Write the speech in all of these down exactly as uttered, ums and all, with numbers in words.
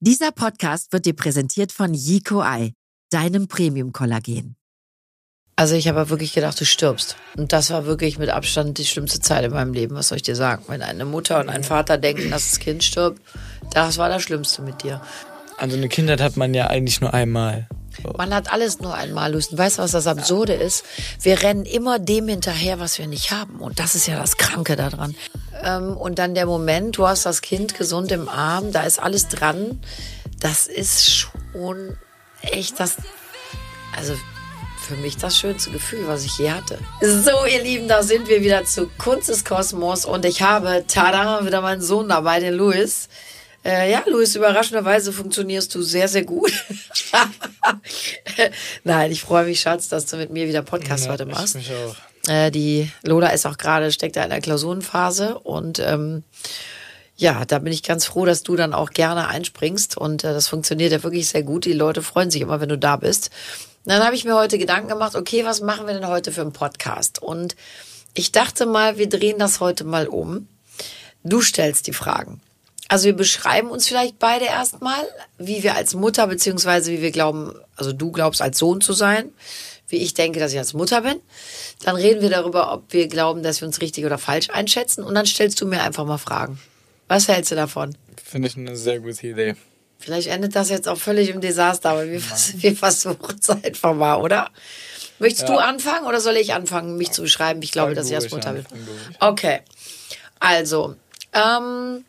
Dieser Podcast wird dir präsentiert von Yico Eye, deinem Premium-Kollagen. Also ich habe wirklich gedacht, du stirbst. Und das war wirklich mit Abstand die schlimmste Zeit in meinem Leben. Was soll ich dir sagen? Wenn eine Mutter und ein Vater denken, dass das Kind stirbt, das war das Schlimmste mit dir. Also eine Kindheit hat man ja eigentlich nur einmal. So. Man hat alles nur einmal, Lucian. Weißt du, was das Absurde ist? Wir rennen immer dem hinterher, was wir nicht haben. Und das ist ja das Kranke daran. Ähm, und dann der Moment, du hast das Kind gesund im Arm, da ist alles dran. Das ist schon echt das... Also... für mich das schönste Gefühl, was ich je hatte. So, ihr Lieben, da sind wir wieder zu Kunst des Kosmos und ich habe, tada, wieder meinen Sohn dabei, den Louis. Äh, ja, Louis, überraschenderweise funktionierst du sehr, sehr gut. Nein, ich freue mich, Schatz, dass du mit mir wieder Podcast ja, heute machst. Ich mich auch. Äh, die Lola ist auch gerade, steckt da in der Klausurenphase und ähm, ja, da bin ich ganz froh, dass du dann auch gerne einspringst und äh, das funktioniert ja wirklich sehr gut. Die Leute freuen sich immer, wenn du da bist. Dann habe ich mir heute Gedanken gemacht, okay, was machen wir denn heute für einen Podcast? Und ich dachte mal, wir drehen das heute mal um. Du stellst die Fragen. Also wir beschreiben uns vielleicht beide erstmal, wie wir als Mutter, beziehungsweise wie wir glauben, also du glaubst als Sohn zu sein, wie ich denke, dass ich als Mutter bin. Dann reden wir darüber, ob wir glauben, dass wir uns richtig oder falsch einschätzen. Und dann stellst du mir einfach mal Fragen. Was hältst du davon? Finde ich eine sehr gute Idee. Vielleicht endet das jetzt auch völlig im Desaster, aber wir, wir versuchen es einfach mal, oder? Möchtest ja. du anfangen oder soll ich anfangen, mich zu beschreiben? Ich glaube, dass ich als Mutter bin. Okay, also, ähm,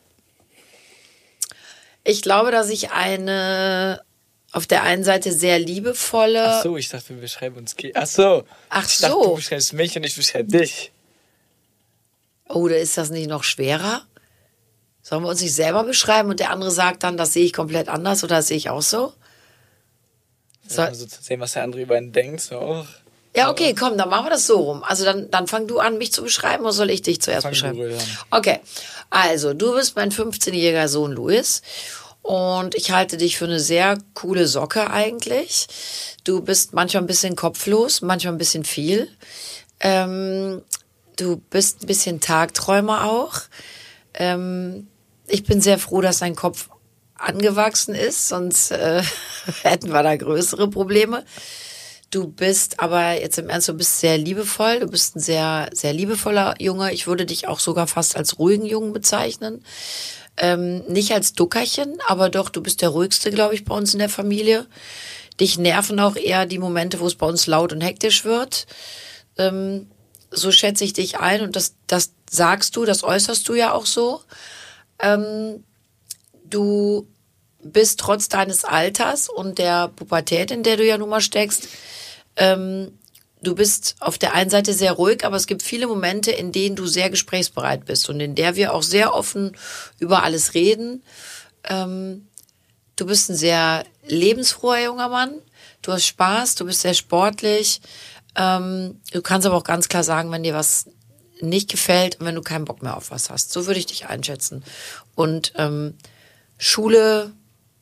ich glaube, dass ich eine auf der einen Seite sehr liebevolle... Ach so, ich dachte, wir beschreiben uns... Ach so, Ach ich so. dachte, du beschreibst mich und ich beschreibe dich. Oder ist das nicht noch schwerer? Sollen wir uns nicht selber beschreiben und der andere sagt dann, das sehe ich komplett anders oder das sehe ich auch so? So, so zu sehen, was der andere über ihn denkt. So. Oh. Ja, okay, komm, dann machen wir das so rum. Also dann, dann fang du an, mich zu beschreiben oder soll ich dich zuerst fang beschreiben? Du an. Okay, also du bist mein fünfzehnjähriger Sohn Louis und ich halte dich für eine sehr coole Socke eigentlich. Du bist manchmal ein bisschen kopflos, manchmal ein bisschen viel. Ähm, du bist ein bisschen Tagträumer auch. Ähm, ich bin sehr froh, dass dein Kopf angewachsen ist, sonst äh, hätten wir da größere Probleme. Du bist aber jetzt im Ernst, du bist sehr liebevoll, du bist ein sehr, sehr liebevoller Junge. Ich würde dich auch sogar fast als ruhigen Jungen bezeichnen. Ähm, nicht als Duckerchen, aber doch, du bist der ruhigste, glaube ich, bei uns in der Familie. Dich nerven auch eher die Momente, wo es bei uns laut und hektisch wird. Ähm, so schätze ich dich ein und das, das sagst du, das äußerst du ja auch so. Ähm, du bist trotz deines Alters und der Pubertät, in der du ja nun mal steckst, ähm, du bist auf der einen Seite sehr ruhig, aber es gibt viele Momente, in denen du sehr gesprächsbereit bist und in der wir auch sehr offen über alles reden. Ähm, du bist ein sehr lebensfroher junger Mann, du hast Spaß, du bist sehr sportlich. Ähm, du kannst aber auch ganz klar sagen, wenn dir was nicht gefällt und wenn du keinen Bock mehr auf was hast. So würde ich dich einschätzen. Und ähm, Schule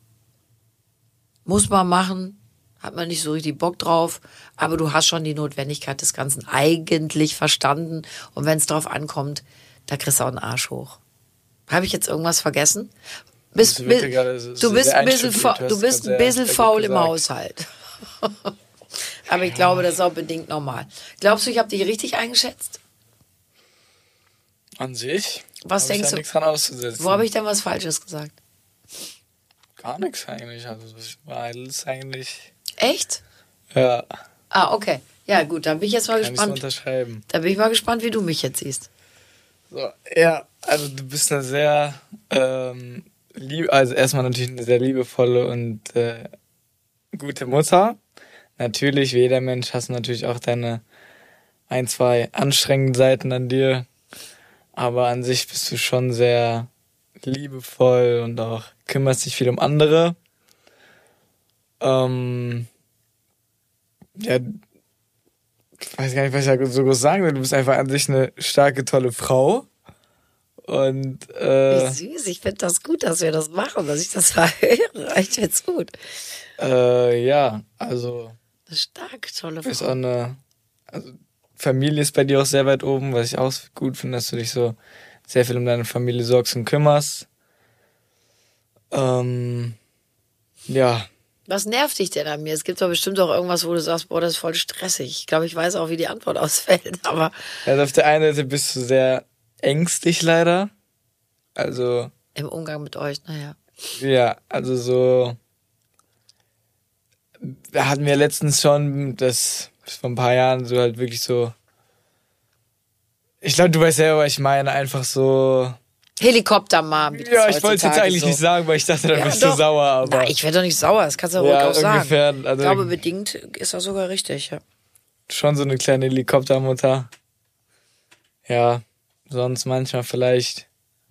muss man machen, hat man nicht so richtig Bock drauf, aber du hast schon die Notwendigkeit des Ganzen eigentlich verstanden. Und wenn es drauf ankommt, da kriegst du auch einen Arsch hoch. Habe ich jetzt irgendwas vergessen? Bist, du bist, bist, du bist ein bisschen, fa- du bist ein bisschen faul im Haushalt. Aber ich glaube, das ist auch bedingt normal. Glaubst du, ich habe dich richtig eingeschätzt? An sich? Was denkst du? Nichts dran auszusetzen. Wo habe ich denn was Falsches gesagt? Gar nichts eigentlich. Also das war alles eigentlich. Echt? Ja. Ah, okay. Ja, gut, dann bin ich jetzt mal Kann gespannt. Ich so unterschreiben. Da bin ich mal gespannt, wie du mich jetzt siehst. So, ja, also du bist eine sehr, ähm, lieb, also erstmal natürlich eine sehr liebevolle und äh, gute Mutter. Natürlich, wie jeder Mensch, hast du natürlich auch deine ein, zwei anstrengenden Seiten an dir. Aber an sich bist du schon sehr liebevoll und auch kümmerst dich viel um andere. Ähm, ja, ich weiß gar nicht, was ich so groß sagen will. Du bist einfach an sich eine starke, tolle Frau. Und, äh, Wie süß, ich finde das gut, dass wir das machen, dass ich das höre. Ich finde es gut. Äh, ja, also. Eine starke, tolle Frau. Ist auch eine, also Familie ist bei dir auch sehr weit oben, was ich auch gut finde, dass du dich so sehr viel um deine Familie sorgst und kümmerst. Ähm, Ja. Was nervt dich denn an mir? Es gibt doch bestimmt auch irgendwas, wo du sagst, boah, das ist voll stressig. Ich glaube, ich weiß auch, wie die Antwort ausfällt, aber... Also auf der einen Seite bist du sehr ängstlich leider. Also... Im Umgang mit euch, naja. Ja, also so... Wir hatten wir letztens schon, das vor ein paar Jahren so halt wirklich so... Ich glaube, du weißt selber, was ich meine, einfach so... Helikoptermom. wie das Ja, ich wollte es jetzt heutzutage eigentlich so. nicht sagen, weil ich dachte, dann Ja, bist doch. du sauer, aber... Nein, ich werde doch nicht sauer, das kannst du ja ruhig Ja, auch sagen. ungefähr, also- ich glaube, bedingt ist das sogar richtig, ja. Schon so eine kleine Helikoptermutter. Ja, sonst manchmal vielleicht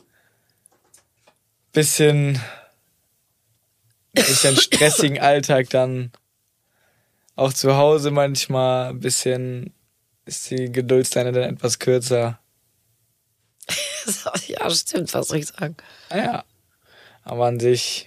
bisschen, bisschen stressigen Alltag dann. Auch zu Hause manchmal ein bisschen ist die Geduldsleine dann etwas kürzer. Ja, stimmt, was soll ich sagen? Ja, aber an sich,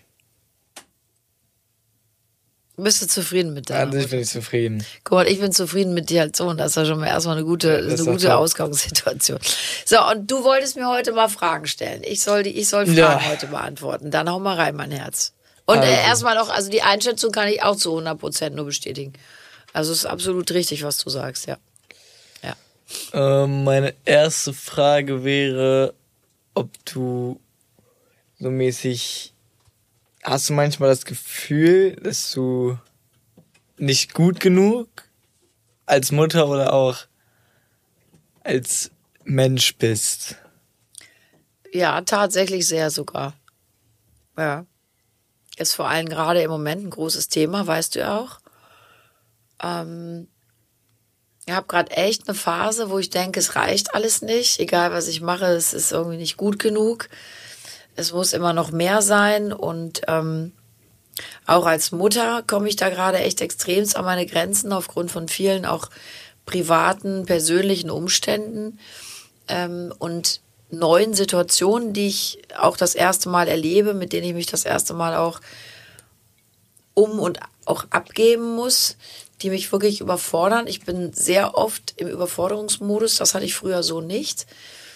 Bist du zufrieden mit deiner an sich Mutter? bin ich zufrieden. Guck mal, ich bin zufrieden mit dir als Sohn. Das ist ja schon mal erstmal eine gute, Ja, das eine ist doch gute top. Ausgangssituation. So, und du wolltest mir heute mal Fragen stellen. Ich soll, die, ich soll Fragen Ja. heute beantworten. Dann hau mal rein, mein Herz. Und Also. äh, erstmal auch, also die Einschätzung kann ich auch zu hundert Prozent nur bestätigen. Also es ist absolut richtig, was du sagst, ja. Ja. Ähm, meine erste Frage wäre, ob du so mäßig, hast du manchmal das Gefühl, dass du nicht gut genug als Mutter oder auch als Mensch bist? Ja, tatsächlich sehr sogar. Ja. Ist vor allem gerade im Moment ein großes Thema, weißt du ja auch. Ähm, ich habe gerade echt eine Phase, wo ich denke, es reicht alles nicht. Egal, was ich mache, es ist irgendwie nicht gut genug. Es muss immer noch mehr sein. Und ähm, auch als Mutter komme ich da gerade echt extremst an meine Grenzen aufgrund von vielen auch privaten, persönlichen Umständen ähm, und neuen Situationen, die ich auch das erste Mal erlebe, mit denen ich mich das erste Mal auch um und auch abgeben muss, die mich wirklich überfordern. Ich bin sehr oft im Überforderungsmodus, das hatte ich früher so nicht.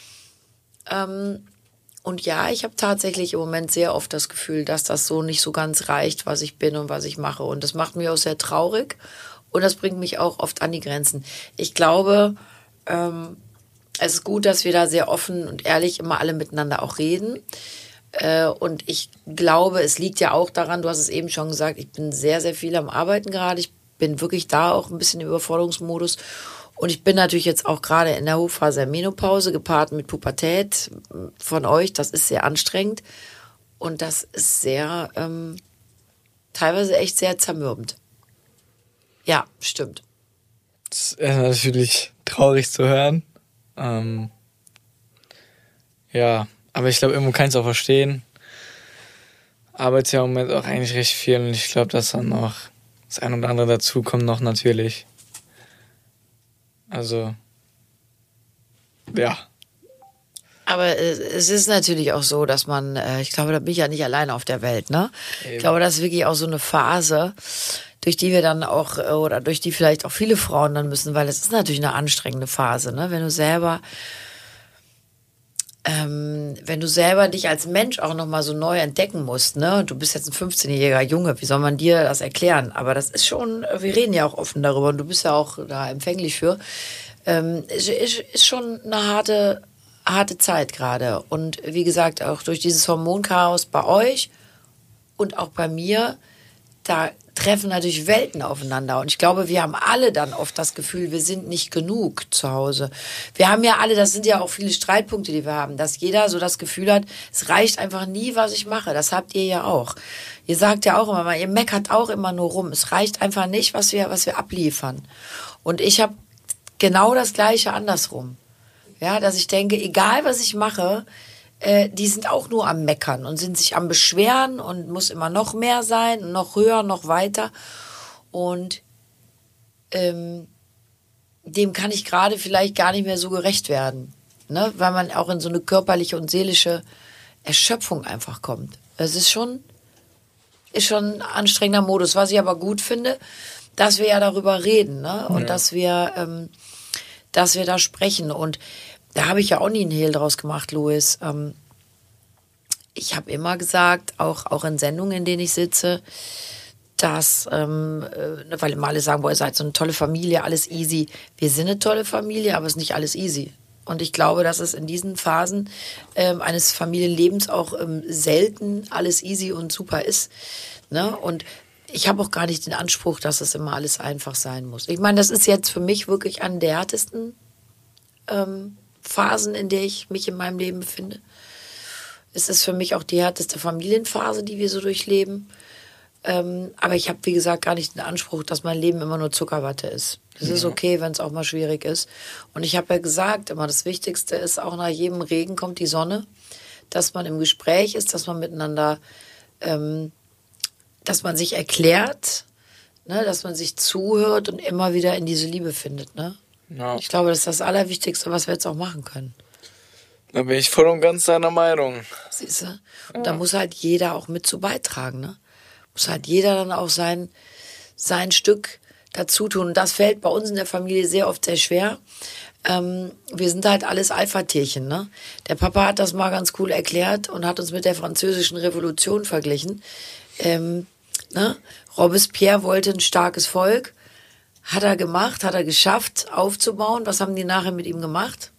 Ähm, und ja, ich habe tatsächlich im Moment sehr oft das Gefühl, dass das so nicht so ganz reicht, was ich bin und was ich mache. Und das macht mich auch sehr traurig und das bringt mich auch oft an die Grenzen. Ich glaube, ähm, es ist gut, dass wir da sehr offen und ehrlich immer alle miteinander auch reden. Äh, und ich glaube, es liegt ja auch daran, du hast es eben schon gesagt, ich bin sehr, sehr viel am Arbeiten gerade. Ich bin wirklich da auch ein bisschen im Überforderungsmodus. Und ich bin natürlich jetzt auch gerade in der Hochphase der Menopause, gepaart mit Pubertät von euch. Das ist sehr anstrengend. Und das ist sehr, ähm, teilweise echt sehr zermürbend. Ja, stimmt. Das ist natürlich traurig zu hören. Ähm, ja, aber ich glaube, irgendwo kann ich es auch verstehen. Arbeite ja im Moment auch eigentlich recht viel und ich glaube, dass dann noch das ein oder andere dazu kommt noch natürlich. Also, ja. Aber es ist natürlich auch so, dass man, äh, ich glaube, da bin ich ja nicht alleine auf der Welt, ne? Eben. Ich glaube, das ist wirklich auch so eine Phase, durch die wir dann auch, äh, oder durch die vielleicht auch viele Frauen dann müssen, weil es ist natürlich eine anstrengende Phase, ne? Wenn du selber, ähm, wenn du selber dich als Mensch auch nochmal so neu entdecken musst, ne? Du bist jetzt ein fünfzehnjähriger Junge, wie soll man dir das erklären? Aber das ist schon, wir reden ja auch offen darüber und du bist ja auch da empfänglich für. Ähm, ist, ist, ist schon eine harte, harte Zeit gerade. Und wie gesagt, auch durch dieses Hormonchaos bei euch und auch bei mir, da treffen natürlich Welten aufeinander. Und ich glaube, wir haben alle dann oft das Gefühl, wir sind nicht genug zu Hause. Wir haben ja alle, das sind ja auch viele Streitpunkte, die wir haben, dass jeder so das Gefühl hat, es reicht einfach nie, was ich mache. Das habt ihr ja auch. Ihr sagt ja auch immer mal, ihr meckert auch immer nur rum. Es reicht einfach nicht, was wir, was wir abliefern. Und ich habe genau das Gleiche andersrum. Ja, dass ich denke, egal was ich mache, äh, die sind auch nur am Meckern und sind sich am Beschweren und muss immer noch mehr sein, noch höher, noch weiter. Und ähm, dem kann ich gerade vielleicht gar nicht mehr so gerecht werden, ne? Weil man auch in so eine körperliche und seelische Erschöpfung einfach kommt. Es ist schon, ist schon ein anstrengender Modus, was ich aber gut finde, dass wir ja darüber reden, ne? Und ja. dass wir, ähm, dass wir da sprechen. Und da habe ich ja auch nie einen Hehl draus gemacht, Louis. Ähm, ich habe immer gesagt, auch, auch in Sendungen, in denen ich sitze, dass, ähm, äh, weil immer alle sagen, boah, ihr seid so eine tolle Familie, alles easy. Wir sind eine tolle Familie, aber es ist nicht alles easy. Und ich glaube, dass es in diesen Phasen ähm, eines Familienlebens auch ähm, selten alles easy und super ist. Ne? Und ich habe auch gar nicht den Anspruch, dass es immer alles einfach sein muss. Ich meine, das ist jetzt für mich wirklich eine der härtesten ähm, Phasen, in der ich mich in meinem Leben befinde. Es ist für mich auch die härteste Familienphase, die wir so durchleben. Ähm, aber ich habe, wie gesagt, gar nicht den Anspruch, dass mein Leben immer nur Zuckerwatte ist. Es ist okay, wenn es auch mal schwierig ist. Und ich habe ja gesagt, immer das Wichtigste ist, auch nach jedem Regen kommt die Sonne, dass man im Gespräch ist, dass man miteinander, ähm, dass man sich erklärt, ne, dass man sich zuhört und immer wieder in diese Liebe findet. Ne? Ja. Ich glaube, das ist das Allerwichtigste, was wir jetzt auch machen können. Da bin ich voll und ganz deiner Meinung. Siehst du? Und ja. Da muss halt jeder auch mit zu beitragen. Ne? Muss halt jeder dann auch sein, sein Stück dazu tun. Und das fällt bei uns in der Familie sehr oft sehr schwer. Ähm, wir sind halt alles Alpha-Tierchen. Ne? Der Papa hat das mal ganz cool erklärt und hat uns mit der Französischen Revolution verglichen. Ähm, ne? Robespierre wollte ein starkes Volk. Hat er gemacht, hat er geschafft aufzubauen. Was haben die nachher mit ihm gemacht?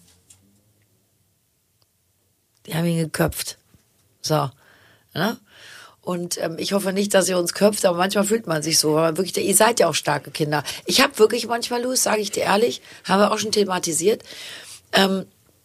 Die haben ihn geköpft. So. Ne? Und ähm, ich hoffe nicht, dass ihr uns köpft, aber manchmal fühlt man sich so. Aber wirklich, ihr seid ja auch starke Kinder. Ich habe wirklich manchmal, Louis, sage ich dir ehrlich, haben wir auch schon thematisiert, ähm,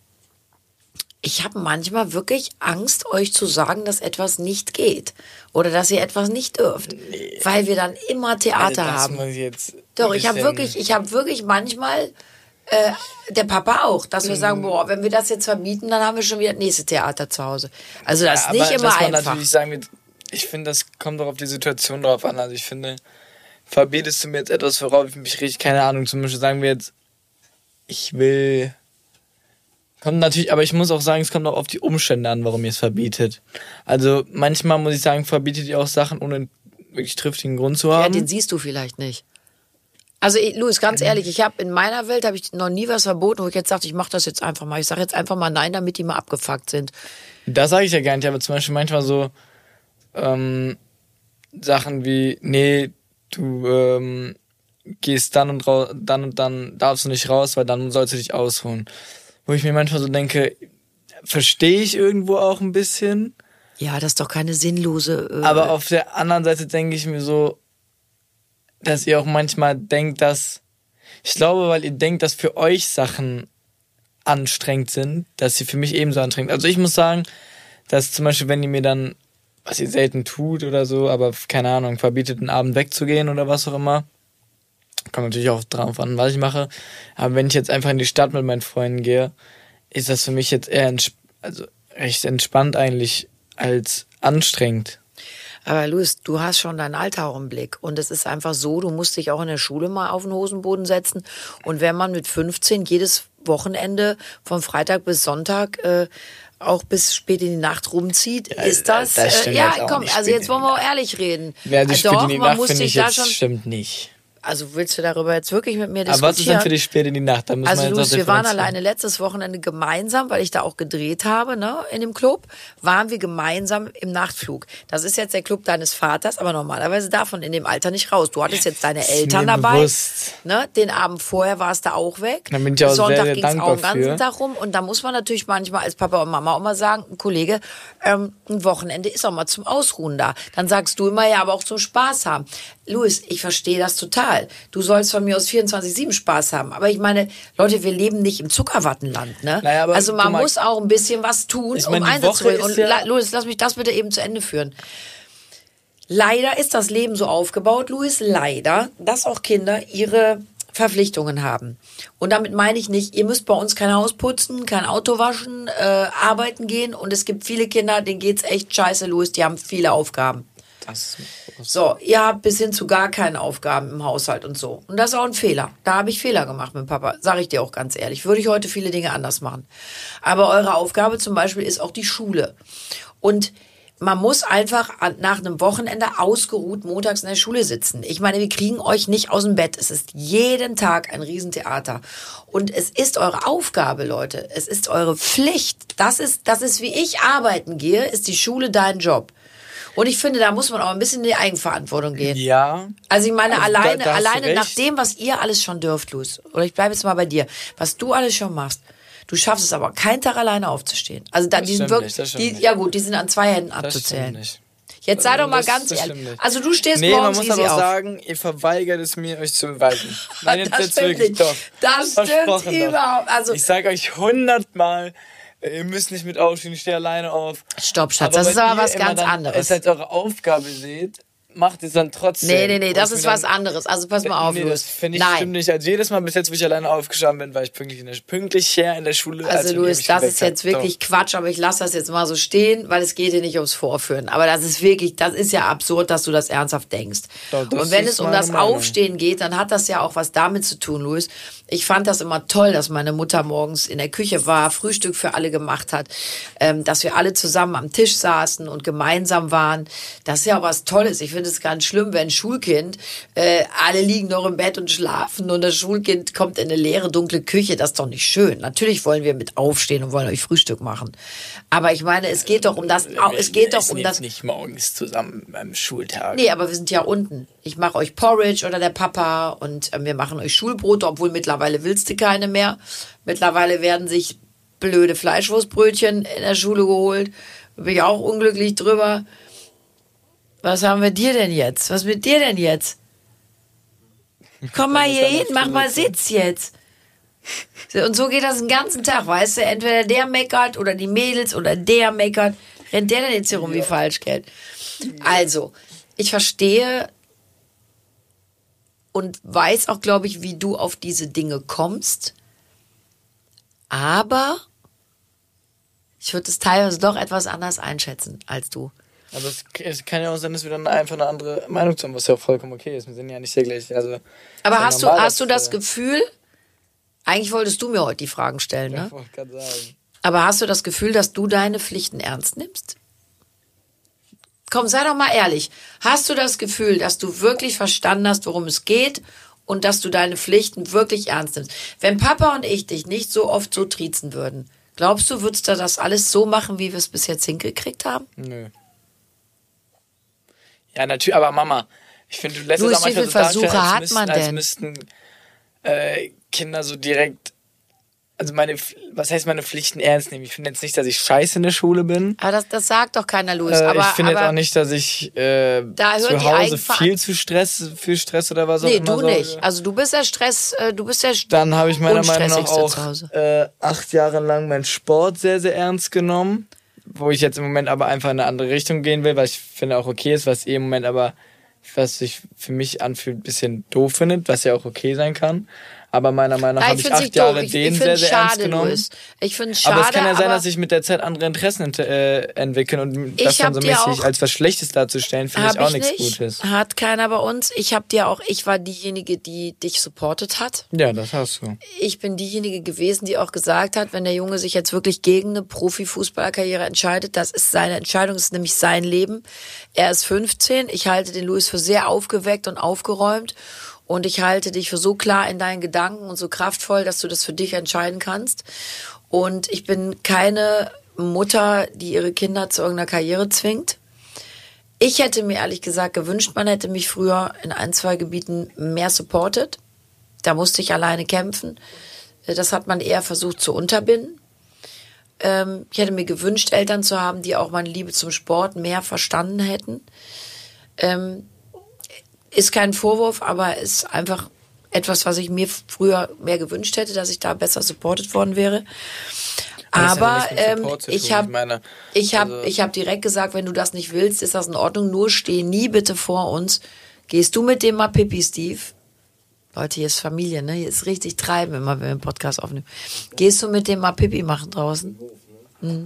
ich habe manchmal wirklich Angst, euch zu sagen, dass etwas nicht geht. Oder dass ihr etwas nicht dürft. Nee. Weil wir dann immer Theater also, haben. Muss jetzt Doch, ich habe wirklich, ich habe wirklich manchmal, äh, der Papa auch, dass wir sagen, boah, wenn wir das jetzt verbieten, dann haben wir schon wieder das nächste Theater zu Hause. Also das ja, ist nicht immer dass man einfach. Natürlich sagen wird, ich finde, das kommt auch auf die Situation drauf an. Also ich finde, verbietest du mir jetzt etwas, worauf ich mich richtig, keine Ahnung, zum Beispiel sagen wir jetzt, ich will... Kommt natürlich, aber ich muss auch sagen, es kommt auch auf die Umstände an, warum ihr es verbietet. Also manchmal muss ich sagen, verbietet ihr auch Sachen, ohne einen wirklich triftigen Grund zu haben. Ja, den siehst du vielleicht nicht. Also Louis, ganz ehrlich, ich habe in meiner Welt habe ich noch nie was verboten, wo ich jetzt sage, ich mache das jetzt einfach mal. Ich sage jetzt einfach mal nein, damit die mal abgefuckt sind. Das sage ich ja gar nicht, aber zum Beispiel manchmal so ähm, Sachen wie, nee, du ähm, gehst dann und raus, dann und dann darfst du nicht raus, weil dann sollst du dich ausruhen. Wo ich mir manchmal so denke, verstehe ich irgendwo auch ein bisschen. Ja, das ist doch keine sinnlose... Äh aber auf der anderen Seite denke ich mir so, dass ihr auch manchmal denkt, dass... Ich glaube, weil ihr denkt, dass für euch Sachen anstrengend sind, dass sie für mich ebenso anstrengend. Also ich muss sagen, dass zum Beispiel, wenn ihr mir dann, was ihr selten tut oder so, aber keine Ahnung, verbietet, einen Abend wegzugehen oder was auch immer, kommt natürlich auch drauf an, was ich mache. Aber wenn ich jetzt einfach in die Stadt mit meinen Freunden gehe, ist das für mich jetzt eher entsp- also recht entspannt eigentlich als anstrengend. Aber Louis, du hast schon dein Alter auch im Blick. Und es ist einfach so, du musst dich auch in der Schule mal auf den Hosenboden setzen. Und wenn man mit fünfzehn jedes Wochenende von Freitag bis Sonntag äh, auch bis spät in die Nacht rumzieht, ja, ist das... das äh, ja, komm, also jetzt wollen wir auch ehrlich reden. Ja, also spät Doch, in die man Nacht muss sich da schon... stimmt nicht. Also willst du darüber jetzt wirklich mit mir diskutieren? Aber was ist denn für dich spät in die Nacht? Da muss also man Louis, wir waren alleine letztes Wochenende gemeinsam, weil ich da auch gedreht habe, ne, in dem Club, waren wir gemeinsam im Nachtflug. Das ist jetzt der Club deines Vaters, aber normalerweise darf man in dem Alter nicht raus. Du hattest jetzt deine Eltern dabei, bewusst. Ne? Den Abend vorher warst du auch weg. Dann bin ich auch Sonntag sehr, sehr ging es auch den ganzen für. Tag rum und da muss man natürlich manchmal als Papa und Mama auch mal sagen, Kollege, ähm, ein Wochenende ist auch mal zum Ausruhen da. Dann sagst du immer, ja, aber auch zum Spaß haben. Louis, ich verstehe das total. Du sollst von mir aus vierundzwanzig sieben Spaß haben. Aber ich meine, Leute, wir leben nicht im Zuckerwattenland, ne? Naja, aber also man mal, muss auch ein bisschen was tun, ich mein, um einzuholen. Und ja Louis, lass mich das bitte eben zu Ende führen. Leider ist das Leben so aufgebaut, Louis, leider, dass auch Kinder ihre Verpflichtungen haben. Und damit meine ich nicht, ihr müsst bei uns kein Haus putzen, kein Auto waschen, äh, arbeiten gehen. Und es gibt viele Kinder, denen geht's echt scheiße, Louis, die haben viele Aufgaben. Das so, ihr habt bis hin zu gar keine Aufgaben im Haushalt und so. Und das ist auch ein Fehler. Da habe ich Fehler gemacht mit Papa, sage ich dir auch ganz ehrlich. Würde ich heute viele Dinge anders machen. Aber eure Aufgabe zum Beispiel ist auch die Schule. Und man muss einfach nach einem Wochenende ausgeruht montags in der Schule sitzen. Ich meine, wir kriegen euch nicht aus dem Bett. Es ist jeden Tag ein Riesentheater. Und es ist eure Aufgabe, Leute. Es ist eure Pflicht. Das ist, das ist, wie ich arbeiten gehe, ist die Schule dein Job. Und ich finde, da muss man auch ein bisschen in die Eigenverantwortung gehen. Ja. Also ich meine, also alleine, da, da alleine nach dem, was ihr alles schon dürft, Luis, oder ich bleibe jetzt mal bei dir, was du alles schon machst, du schaffst es aber keinen Tag alleine aufzustehen. Also da, die sind wirklich, nicht, die, ja gut, die sind an zwei Händen das abzuzählen. Nicht. Jetzt sei doch mal das, ganz das ehrlich. Also du stehst nee, morgens man muss easy aber auf. sagen, ihr verweigert es mir, euch zu beweisen. Nein, jetzt, das jetzt stimmt wirklich nicht. doch. Das stimmt Versprochen überhaupt. Doch. Also ich sage euch hundertmal, ihr müsst nicht mit aufstehen, ich stehe alleine auf. Stopp, Schatz, aber das ist aber ihr was immer ganz dann anderes. Es als eure Aufgabe seht, macht es dann trotzdem. Nee, nee, nee, das Und ist mir was dann- anderes. Also pass mal auf, Nee, Luis. das finde ich Nein. stimmt nicht. Also jedes Mal bis jetzt, wo ich alleine aufgestanden bin, war ich pünktlich, in der, pünktlich her in der Schule. Also als wenn ihr Luis, mich das geweckt ist jetzt habt. wirklich Quatsch, aber ich lasse das jetzt mal so stehen, weil es geht hier nicht ums Vorführen. Aber das ist wirklich, das ist ja absurd, dass du das ernsthaft denkst. Doch, das Und wenn ist es um meine das Meinung. Aufstehen geht, dann hat das ja auch was damit zu tun, Luis. Ich fand das immer toll, dass meine Mutter morgens in der Küche war, Frühstück für alle gemacht hat, ähm, dass wir alle zusammen am Tisch saßen und gemeinsam waren. Das ist ja auch was Tolles. Ich finde es ganz schlimm, wenn ein Schulkind, äh, alle liegen noch im Bett und schlafen und das Schulkind kommt in eine leere, dunkle Küche. Das ist doch nicht schön. Natürlich wollen wir mit aufstehen und wollen euch Frühstück machen. Aber ich meine, es geht doch um das, es geht Wir doch essen um jetzt das. nicht morgens zusammen beim Schultag. Nee, aber wir sind ja unten. Ich mache euch Porridge oder der Papa und äh, wir machen euch Schulbrote, obwohl mittlerweile willst du keine mehr. Mittlerweile werden sich blöde Fleischwurstbrötchen in der Schule geholt. Da bin ich auch unglücklich drüber. Was haben wir dir denn jetzt? Was mit dir denn jetzt? Komm mal hier hin, mach mal Sitz jetzt. Und so geht das den ganzen Tag, weißt du? Entweder der meckert oder die Mädels oder der meckert. Rennt der denn jetzt hier rum wie Falschgeld? Also, ich verstehe und weiß auch, glaube ich, wie du auf diese Dinge kommst. Aber ich würde es teilweise doch etwas anders einschätzen als du. Also es, es kann ja auch sein, dass wir dann einfach eine andere Meinung zu haben, was ja auch vollkommen okay ist. Wir sind ja nicht sehr gleich. Also, Aber ist ja hast du, normal, hast du dass, das äh, Gefühl, eigentlich wolltest du mir heute die Fragen stellen, Ja, ne? wollte ich gerade sagen. Aber hast du das Gefühl, dass du deine Pflichten ernst nimmst? Komm, sei doch mal ehrlich. Hast du das Gefühl, dass du wirklich verstanden hast, worum es geht und dass du deine Pflichten wirklich ernst nimmst? Wenn Papa und ich dich nicht so oft so triezen würden, glaubst du, würdest du das alles so machen, wie wir es bis jetzt hingekriegt haben? Nö. Ja, natürlich, aber Mama, ich finde, du lässt Luis, es auch manchmal wie so viele darstellen, Versuche als hat müssten, man als denn? müssten äh, Kinder so direkt, also meine, was heißt meine Pflichten ernst nehmen? Ich finde jetzt nicht, dass ich scheiße in der Schule bin. Aber das, das sagt doch keiner, Luis. Äh, aber, ich finde jetzt aber auch nicht, dass ich äh, Da hört zu die Hause Eigenveran- viel zu Stress, viel Stress oder was auch Nee, immer du sorge. nicht. Also du bist der Stress, äh, du bist der Dann habe ich meiner Meinung nach Unstressigste auch zu Hause. äh, acht Jahre lang meinen Sport sehr, sehr ernst genommen. Wo ich jetzt im Moment aber einfach in eine andere Richtung gehen will, was ich finde auch okay ist, was ihr im Moment aber, was sich für mich anfühlt, ein bisschen doof findet, was ja auch okay sein kann. Aber meiner Meinung nach Ja, habe ich ich find's acht nicht Jahre doof. Ich, den ich sehr, find's sehr ernst schade, genommen. Luis. Ich finde es schade, Aber es kann ja sein, aber dass sich mit der Zeit andere Interessen ent äh, entwickeln und Ich das dann hab so dir mäßig auch- als was Schlechtes darzustellen, finde ich hab auch ich nichts nicht. Gutes. Hat keiner bei uns. Ich habe dir auch, ich war diejenige, die dich supportet hat. Ja, das hast du. Ich bin diejenige gewesen, die auch gesagt hat, wenn der Junge sich jetzt wirklich gegen eine Profifußballerkarriere entscheidet, das ist seine Entscheidung, das ist nämlich sein Leben. Er ist fünfzehn. Ich halte den Luis für sehr aufgeweckt und aufgeräumt. Und ich halte dich für so klar in deinen Gedanken und so kraftvoll, dass du das für dich entscheiden kannst. Und ich bin keine Mutter, die ihre Kinder zu irgendeiner Karriere zwingt. Ich hätte mir ehrlich gesagt gewünscht, man hätte mich früher in ein, zwei Gebieten mehr supportet. Da musste ich alleine kämpfen. Das hat man eher versucht zu unterbinden. Ähm, ich hätte mir gewünscht, Eltern zu haben, die auch meine Liebe zum Sport mehr verstanden hätten. Ähm, ist kein Vorwurf, aber ist einfach etwas, was ich mir früher mehr gewünscht hätte, dass ich da besser supported worden wäre. Aber das hat ja Aber nichts mit ähm, Support zu ich tun. habe Ich meine, ich hab, also- ich hab direkt gesagt, wenn du das nicht willst, ist das in Ordnung. Nur steh nie bitte vor uns. Gehst du mit dem mal Pippi, Steve? Leute, hier ist Familie, ne? Hier ist richtig Treiben immer, wenn wir einen Podcast aufnehmen. Gehst du mit dem mal Pippi machen draußen? Mhm.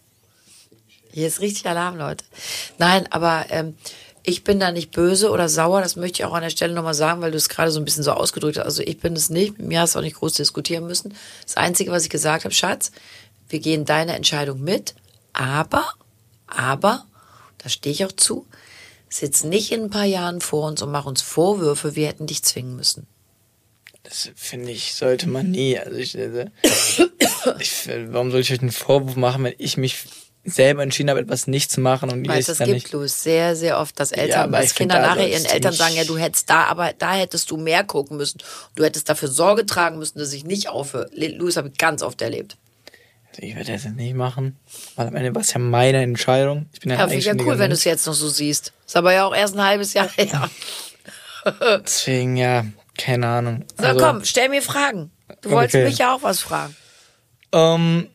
Hier ist richtig Alarm, Leute. Nein, aber ähm, ich bin da nicht böse oder sauer, das möchte ich auch an der Stelle nochmal sagen, weil du es gerade so ein bisschen so ausgedrückt hast. Also ich bin es nicht, mit mir hast du auch nicht groß diskutieren müssen. Das Einzige, was ich gesagt habe, Schatz, wir gehen deine Entscheidung mit, aber, aber, da stehe ich auch zu, sitz nicht in ein paar Jahren vor uns und mach uns Vorwürfe, wir hätten dich zwingen müssen. Das finde ich, sollte man nie. Also ich, also ich, warum soll ich euch einen Vorwurf machen, wenn ich mich selber entschieden habe, etwas nicht zu machen und Weil ihr es das dann gibt, nicht. Louis, sehr, sehr oft, dass Eltern, Ja, aber dass ich Kinder find, da nachher ihren sollst du Eltern nicht- sagen, ja, du hättest da, aber da hättest du mehr gucken müssen. Du hättest dafür Sorge tragen müssen, dass ich nicht aufhöre. Louis habe ich ganz oft erlebt. Also ich werde das jetzt nicht machen, weil am Ende war es ja meine Entscheidung. Ich bin ja Ja, ein finde ich ja eigenständiger cool, wenn du es Mensch. jetzt noch so siehst. Ist aber ja auch erst ein halbes Jahr her. Deswegen, ja, keine Ahnung. So, Also, komm, stell mir Fragen. Du wolltest Okay. mich ja auch was fragen. Ähm,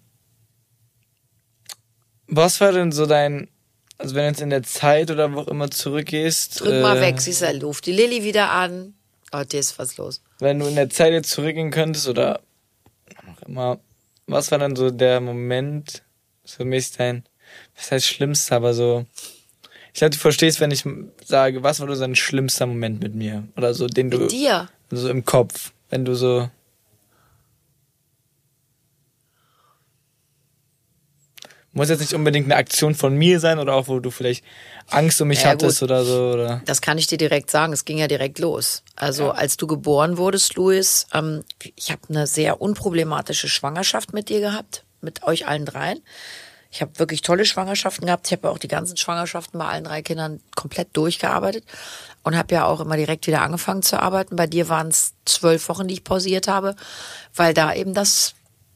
was war denn so dein, also wenn du jetzt in der Zeit oder wo auch immer zurückgehst. Drück mal äh, weg, siehst du, ruf die Lilly wieder an. Oh, dir ist was los. Wenn du in der Zeit jetzt zurückgehen könntest oder auch immer, was war dann so der Moment, so mäßig dein, was heißt schlimmster, aber so, ich glaube, du verstehst, wenn ich sage, was war so dein schlimmster Moment mit mir? Oder so, den du, Mit dir? so im Kopf, wenn du so, muss jetzt nicht unbedingt eine Aktion von mir sein oder auch, wo du vielleicht Angst um mich Ja, hattest gut. oder so, oder? Das kann ich dir direkt sagen. Es ging ja direkt los. Also Ja. als du geboren wurdest, Louis, ähm, ich habe eine sehr unproblematische Schwangerschaft mit dir gehabt, mit euch allen dreien. Ich habe wirklich tolle Schwangerschaften gehabt. Ich habe ja auch die ganzen Schwangerschaften bei allen drei Kindern komplett durchgearbeitet und habe ja auch immer direkt wieder angefangen zu arbeiten. Bei dir waren es zwölf Wochen, die ich pausiert habe, weil da eben das,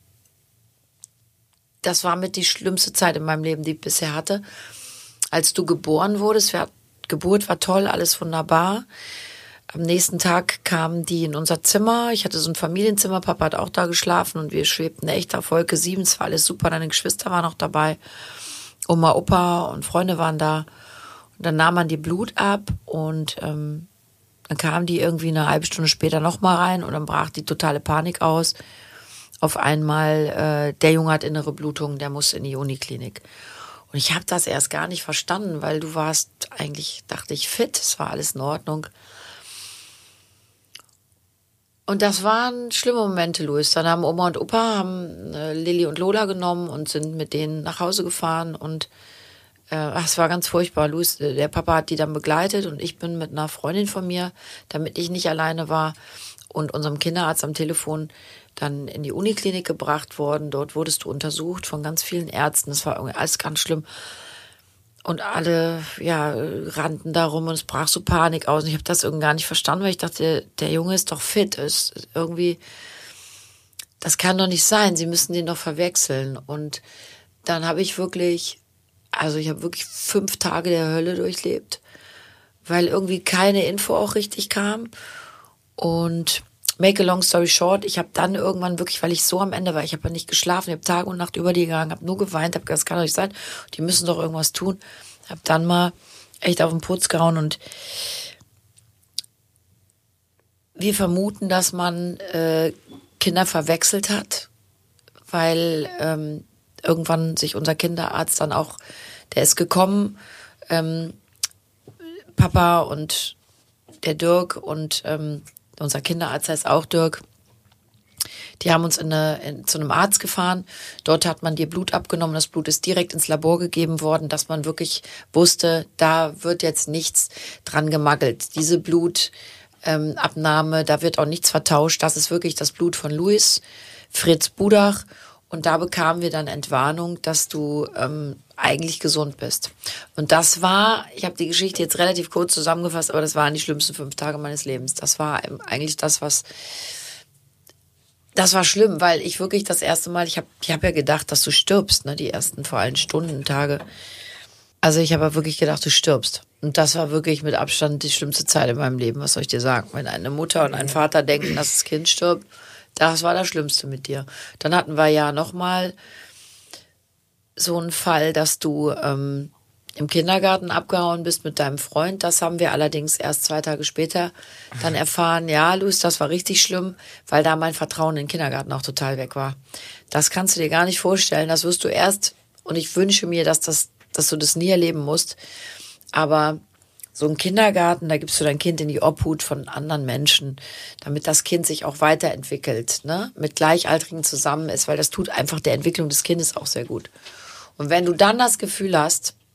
das war mit die schlimmste Zeit in meinem Leben, die ich bisher hatte. Als du geboren wurdest, wir, Geburt war toll, alles wunderbar. Am nächsten Tag kamen die in unser Zimmer. Ich hatte so ein Familienzimmer, Papa hat auch da geschlafen und wir schwebten echt auf Wolke sieben. Es war alles super, deine Geschwister waren auch dabei. Oma, Opa und Freunde waren da. Und dann nahm man die Blut ab und ähm, dann kamen die irgendwie eine halbe Stunde später nochmal rein und dann brach die totale Panik aus. Auf einmal, äh, der Junge hat innere Blutung, der muss in die Uniklinik. Und ich habe das erst gar nicht verstanden, weil du warst eigentlich, dachte ich, fit, es war alles in Ordnung. Und das waren schlimme Momente, Louis. Dann haben Oma und Opa haben äh, Lilly und Lola genommen und sind mit denen nach Hause gefahren. Und äh, ach, es war ganz furchtbar. Louis, äh, der Papa hat die dann begleitet und ich bin mit einer Freundin von mir, damit ich nicht alleine war, und unserem Kinderarzt am Telefon dann in die Uniklinik gebracht worden. Dort wurdest du untersucht von ganz vielen Ärzten. Das war irgendwie alles ganz schlimm. Und alle, ja, rannten da rum und es brach so Panik aus. Und ich habe das irgendwie gar nicht verstanden, weil ich dachte, der Junge ist doch fit. Ist irgendwie, das kann doch nicht sein. Sie müssen den doch verwechseln. Und dann habe ich wirklich, also ich habe wirklich fünf Tage der Hölle durchlebt, weil irgendwie keine Info auch richtig kam. Und make a long story short, ich habe dann irgendwann wirklich, weil ich so am Ende war, ich habe ja nicht geschlafen, ich habe Tag und Nacht über die gegangen, habe nur geweint, habe gesagt, das kann doch nicht sein, die müssen doch irgendwas tun. Habe dann mal echt auf den Putz gehauen und wir vermuten, dass man äh, Kinder verwechselt hat, weil ähm, irgendwann sich unser Kinderarzt dann auch, der ist gekommen, ähm, Papa und der Dirk und ähm, unser Kinderarzt heißt auch Dirk. Die haben uns in eine, in, zu einem Arzt gefahren. Dort hat man dir Blut abgenommen. Das Blut ist direkt ins Labor gegeben worden, dass man wirklich wusste, da wird jetzt nichts dran gemangelt. Diese Blutabnahme, ähm, da wird auch nichts vertauscht. Das ist wirklich das Blut von Louis, Fritz Budach. Und da bekamen wir dann Entwarnung, dass du ähm, eigentlich gesund bist. Und das war, ich habe die Geschichte jetzt relativ kurz zusammengefasst, aber das waren die schlimmsten fünf Tage meines Lebens. Das war eigentlich das, was, das war schlimm, weil ich wirklich das erste Mal, ich habe ich hab ja gedacht, dass du stirbst, ne, die ersten vor allem Stunden, Tage. Also ich habe wirklich gedacht, du stirbst. Und das war wirklich mit Abstand die schlimmste Zeit in meinem Leben, was soll ich dir sagen? Wenn eine Mutter und ein Vater denken, dass das Kind stirbt, das war das Schlimmste mit dir. Dann hatten wir ja nochmal so einen Fall, dass du ähm, im Kindergarten abgehauen bist mit deinem Freund. Das haben wir allerdings erst zwei Tage später dann erfahren. Ja, Luis, das war richtig schlimm, weil da mein Vertrauen in den Kindergarten auch total weg war. Das kannst du dir gar nicht vorstellen. Das wirst du erst, und ich wünsche mir, dass das, dass du das nie erleben musst. Aber so ein Kindergarten, da gibst du dein Kind in die Obhut von anderen Menschen, damit das Kind sich auch weiterentwickelt, ne? Mit Gleichaltrigen zusammen ist, weil das tut einfach der Entwicklung des Kindes auch sehr gut. Und wenn du dann das Gefühl hast,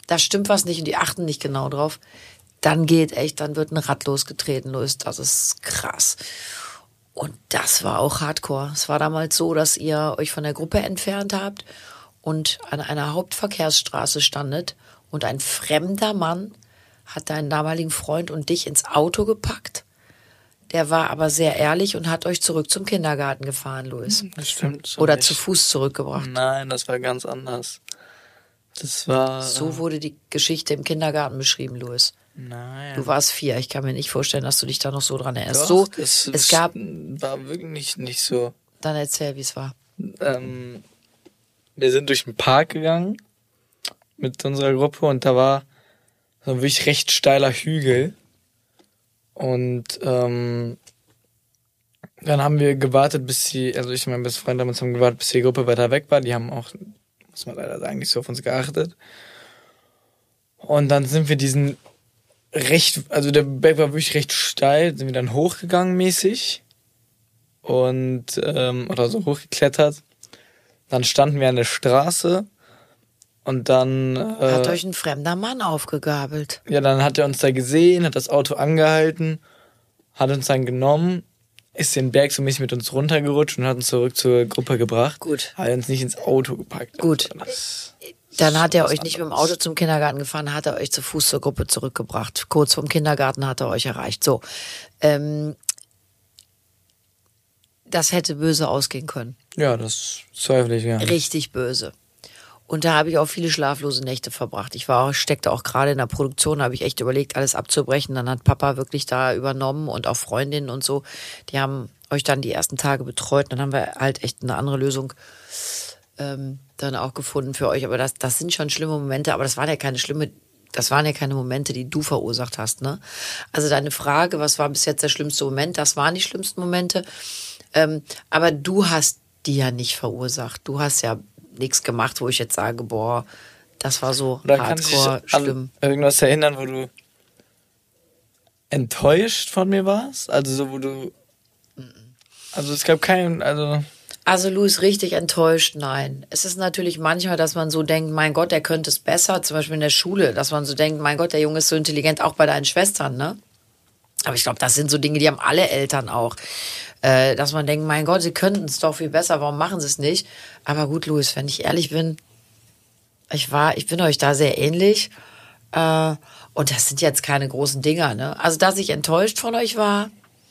da stimmt was nicht und die achten nicht genau drauf, dann geht echt, dann wird ein Rad losgetreten, Louis, das ist krass. Und das war auch Hardcore. Es war damals so, dass ihr euch von der Gruppe entfernt habt und an einer Hauptverkehrsstraße standet und ein fremder Mann hat deinen damaligen Freund und dich ins Auto gepackt. Der war aber sehr ehrlich und hat euch zurück zum Kindergarten gefahren, Louis. Das stimmt so Oder nicht. zu Fuß zurückgebracht. Nein, das war ganz anders. Das war... So wurde die Geschichte im Kindergarten beschrieben, Louis. Nein. Du warst vier. Ich kann mir nicht vorstellen, dass du dich da noch so dran erinnerst. Doch, so, das, es gab. war wirklich nicht, nicht so. Dann erzähl, wie es war. Ähm, wir sind durch den Park gegangen mit unserer Gruppe und da war so ein wirklich recht steiler Hügel. Und ähm, dann haben wir gewartet, bis sie, also ich und mein bester Freund damals haben gewartet, bis die Gruppe weiter weg war. Die haben auch, muss man leider sagen, nicht so auf uns geachtet. Und dann sind wir diesen recht, also der Berg war wirklich recht steil, sind wir dann hochgegangen mäßig und ähm, oder so hochgeklettert. Dann standen wir an der Straße und dann äh, Hat euch ein fremder Mann aufgegabelt. ja, dann hat er uns da gesehen, hat das Auto angehalten, hat uns dann genommen, ist den Berg so mäßig mit uns runtergerutscht und hat uns zurück zur Gruppe gebracht. Gut. Hat uns nicht ins Auto gepackt. Gut. Das, Dann hat er das euch nicht mit dem Auto zum Kindergarten gefahren, hat er euch zu Fuß zur Gruppe zurückgebracht. Kurz vorm Kindergarten hat er euch erreicht. So, ähm, das hätte böse ausgehen können. ja, das zweifle ich ja. Richtig böse. Und da habe ich auch viele schlaflose Nächte verbracht. Ich war, steckte auch gerade in der Produktion, habe ich echt überlegt, alles abzubrechen. Dann hat Papa wirklich da übernommen und auch Freundinnen und so. Die haben euch dann die ersten Tage betreut. Dann haben wir halt echt eine andere Lösung ähm, dann auch gefunden für euch. Aber das, das sind schon schlimme Momente. Aber das waren ja keine schlimme, das waren ja keine Momente, die du verursacht hast, ne? Also deine Frage, was war bis jetzt der schlimmste Moment? Das waren die schlimmsten Momente. Ähm, aber du hast die ja nicht verursacht. Du hast ja nichts gemacht, wo ich jetzt sage, boah, das war so Oder kannst du hardcore dich an schlimm. irgendwas erinnern, wo du enttäuscht von mir warst? Also so, wo du... Also es gab keinen... Also Also Louis, richtig enttäuscht, nein. Es ist natürlich manchmal, dass man so denkt, mein Gott, der könnte es besser, zum Beispiel in der Schule, dass man so denkt, mein Gott, der Junge ist so intelligent, auch bei deinen Schwestern, ne? Aber ich glaube, das sind so Dinge, die haben alle Eltern auch. Äh, dass man denkt, mein Gott, sie könnten es doch viel besser, warum machen sie es nicht? Aber gut, Louis, wenn ich ehrlich bin, ich war, ich bin euch da sehr ähnlich. Äh, und das sind jetzt keine großen Dinger, ne? Also, dass ich enttäuscht von euch war,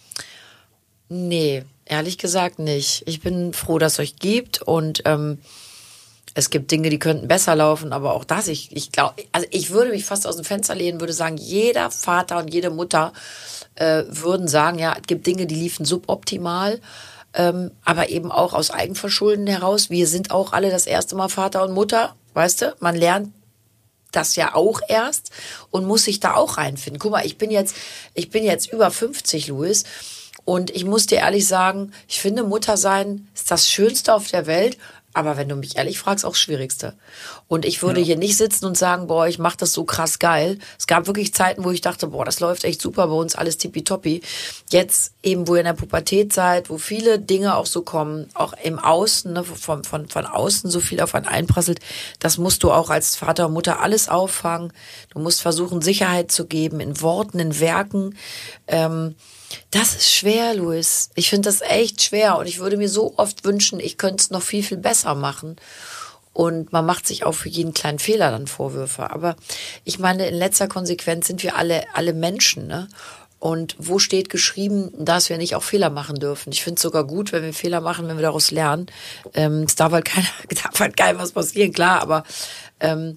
nee, ehrlich gesagt nicht. Ich bin froh, dass es euch gibt und ähm, es gibt Dinge, die könnten besser laufen, aber auch das, ich, ich glaube, also ich würde mich fast aus dem Fenster lehnen, würde sagen, jeder Vater und jede Mutter äh, würden sagen, ja, es gibt Dinge, die liefen suboptimal, ähm, aber eben auch aus Eigenverschulden heraus. Wir sind auch alle das erste Mal Vater und Mutter, weißt du? Man lernt das ja auch erst und muss sich da auch reinfinden. Guck mal, ich bin jetzt, ich bin jetzt über fünfzig, Louis, und ich muss dir ehrlich sagen, ich finde, Mutter sein ist das Schönste auf der Welt, aber wenn du mich ehrlich fragst, auch das Schwierigste. Und ich würde ja. hier nicht sitzen und sagen, boah, ich mache das so krass geil. Es gab wirklich Zeiten, wo ich dachte, boah, das läuft echt super bei uns, alles tippitoppi. Jetzt eben, wo ihr in der Pubertät seid, wo viele Dinge auch so kommen, auch im Außen, ne, von, von, von außen so viel auf einen einprasselt, das musst du auch als Vater und Mutter alles auffangen. Du musst versuchen, Sicherheit zu geben, in Worten, in Werken. Ähm, Das ist schwer, Louis. Ich finde das echt schwer und ich würde mir so oft wünschen, ich könnte es noch viel, viel besser machen. Und man macht sich auch für jeden kleinen Fehler dann Vorwürfe. Aber ich meine, in letzter Konsequenz sind wir alle, alle Menschen, ne? Und wo steht geschrieben, dass wir nicht auch Fehler machen dürfen? Ich finde es sogar gut, wenn wir Fehler machen, wenn wir daraus lernen. Ähm, es darf halt keiner, darf halt keinem was passieren, klar, aber ähm,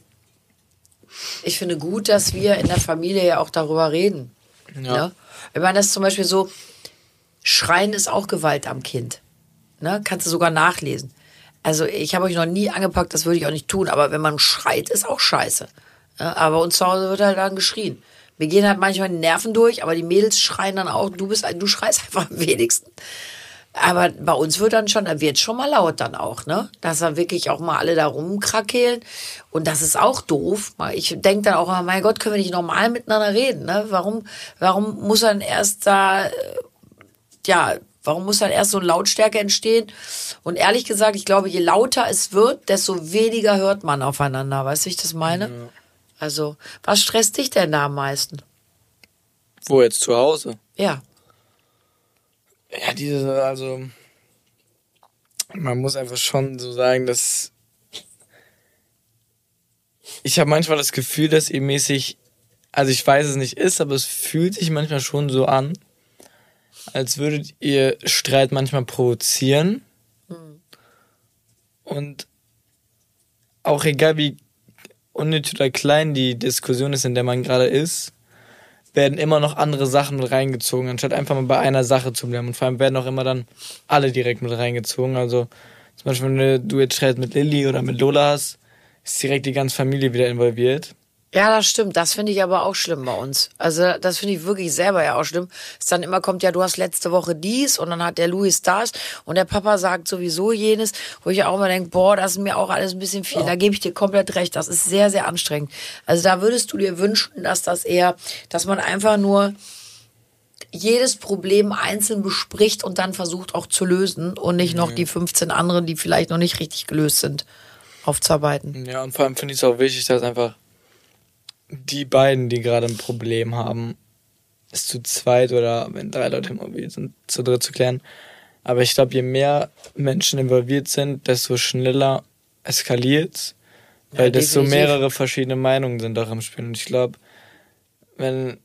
ich finde gut, dass wir in der Familie ja auch darüber reden. Ja. Ne? Ich meine, das ist zum Beispiel so, Schreien ist auch Gewalt am Kind. Ne? Kannst du sogar nachlesen. Also ich habe euch noch nie angepackt, das würde ich auch nicht tun, aber wenn man schreit, ist auch scheiße. Ja, aber uns zu Hause wird halt dann geschrien. Wir gehen halt manchmal die Nerven durch, aber die Mädels schreien dann auch, du bist, du schreist einfach am wenigsten. Aber bei uns wird dann schon, da wird schon mal laut dann auch, ne? Dass dann wirklich auch mal alle da rumkrakeelen. Und das ist auch doof. Ich denke dann auch, mein Gott, können wir nicht normal miteinander reden, ne? Warum, warum muss dann erst da, ja, warum muss dann erst so eine Lautstärke entstehen? Und ehrlich gesagt, ich glaube, je lauter es wird, desto weniger hört man aufeinander. Weißt du, wie ich das meine? Ja. Also, was stresst dich denn da am meisten? Wo jetzt zu Hause? Ja. Ja, diese, also, man muss einfach schon so sagen, dass ich habe manchmal das Gefühl, dass ihr mäßig, also ich weiß es nicht ist, aber es fühlt sich manchmal schon so an, als würdet ihr Streit manchmal provozieren. Mhm. Und auch egal wie unnötig oder klein die Diskussion ist, in der man gerade ist, werden immer noch andere Sachen mit reingezogen, anstatt einfach mal bei einer Sache zu bleiben. Und vor allem werden auch immer dann alle direkt mit reingezogen. Also zum Beispiel, wenn du jetzt Streit mit Lilly oder mit Lola hast, ist direkt die ganze Familie wieder involviert. Ja, das stimmt. Das finde ich aber auch schlimm bei uns. Also das finde ich wirklich selber ja auch schlimm. Es dann immer kommt, ja, du hast letzte Woche dies und dann hat der Louis das und der Papa sagt sowieso jenes, wo ich auch immer denke, boah, das ist mir auch alles ein bisschen viel. Ja. Da gebe ich dir komplett recht. Das ist sehr, sehr anstrengend. Also da würdest du dir wünschen, dass das eher, dass man einfach nur jedes Problem einzeln bespricht und dann versucht auch zu lösen und nicht noch mhm. die fünfzehn anderen, die vielleicht noch nicht richtig gelöst sind, aufzuarbeiten. Ja, und vor allem finde ich es auch wichtig, dass einfach die beiden, die gerade ein Problem haben, es zu zweit oder wenn drei Leute involviert sind, zu dritt zu klären. Aber ich glaube, je mehr Menschen involviert sind, desto schneller eskaliert, weil ja, desto mehrere verschiedene Meinungen sind auch im Spiel. Und ich glaube, wenn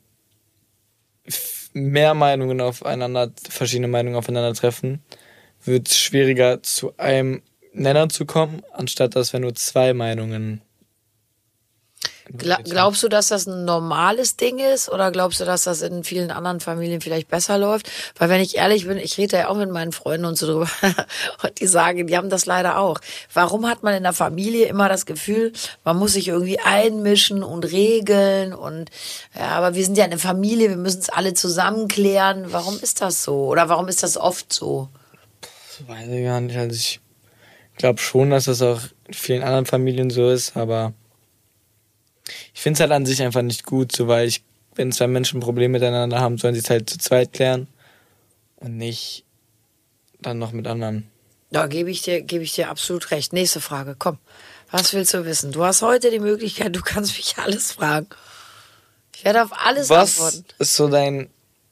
mehr Meinungen aufeinander, verschiedene Meinungen aufeinandertreffen, wird es schwieriger, zu einem Nenner zu kommen, anstatt dass wenn nur zwei Meinungen. Gla- glaubst du, dass das ein normales Ding ist oder glaubst du, dass das in vielen anderen Familien vielleicht besser läuft? Weil wenn ich ehrlich bin, ich rede ja auch mit meinen Freunden und so drüber und die sagen, die haben das leider auch. Warum hat man in der Familie immer das Gefühl, man muss sich irgendwie einmischen und regeln und ja, aber wir sind ja eine Familie, wir müssen es alle zusammen klären. Warum ist das so? Oder warum ist das oft so? Das weiß ich gar nicht. Also ich glaube schon, dass das auch in vielen anderen Familien so ist, aber ich finde es halt an sich einfach nicht gut, so weil ich, wenn zwei Menschen ein Problem miteinander haben, sollen sie es halt zu zweit klären und nicht dann noch mit anderen. Da gebe ich dir, gebe ich dir absolut recht. Nächste Frage, komm. Was willst du wissen? Du hast heute die Möglichkeit, du kannst mich alles fragen. Ich werde auf alles was antworten. Was ist so dein,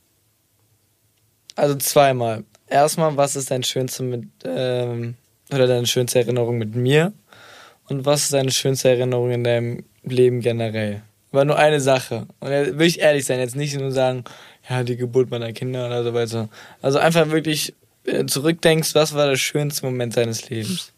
also zweimal. Erstmal, was ist dein schönste mit, ähm, oder deine schönste Erinnerung mit mir? Und was ist deine schönste Erinnerung in deinem Leben generell? War nur eine Sache. Und da will ich ehrlich sein, jetzt nicht nur sagen, ja, die Geburt meiner Kinder oder so weiter. Also einfach wirklich äh, zurückdenkst, was war der schönste Moment deines Lebens?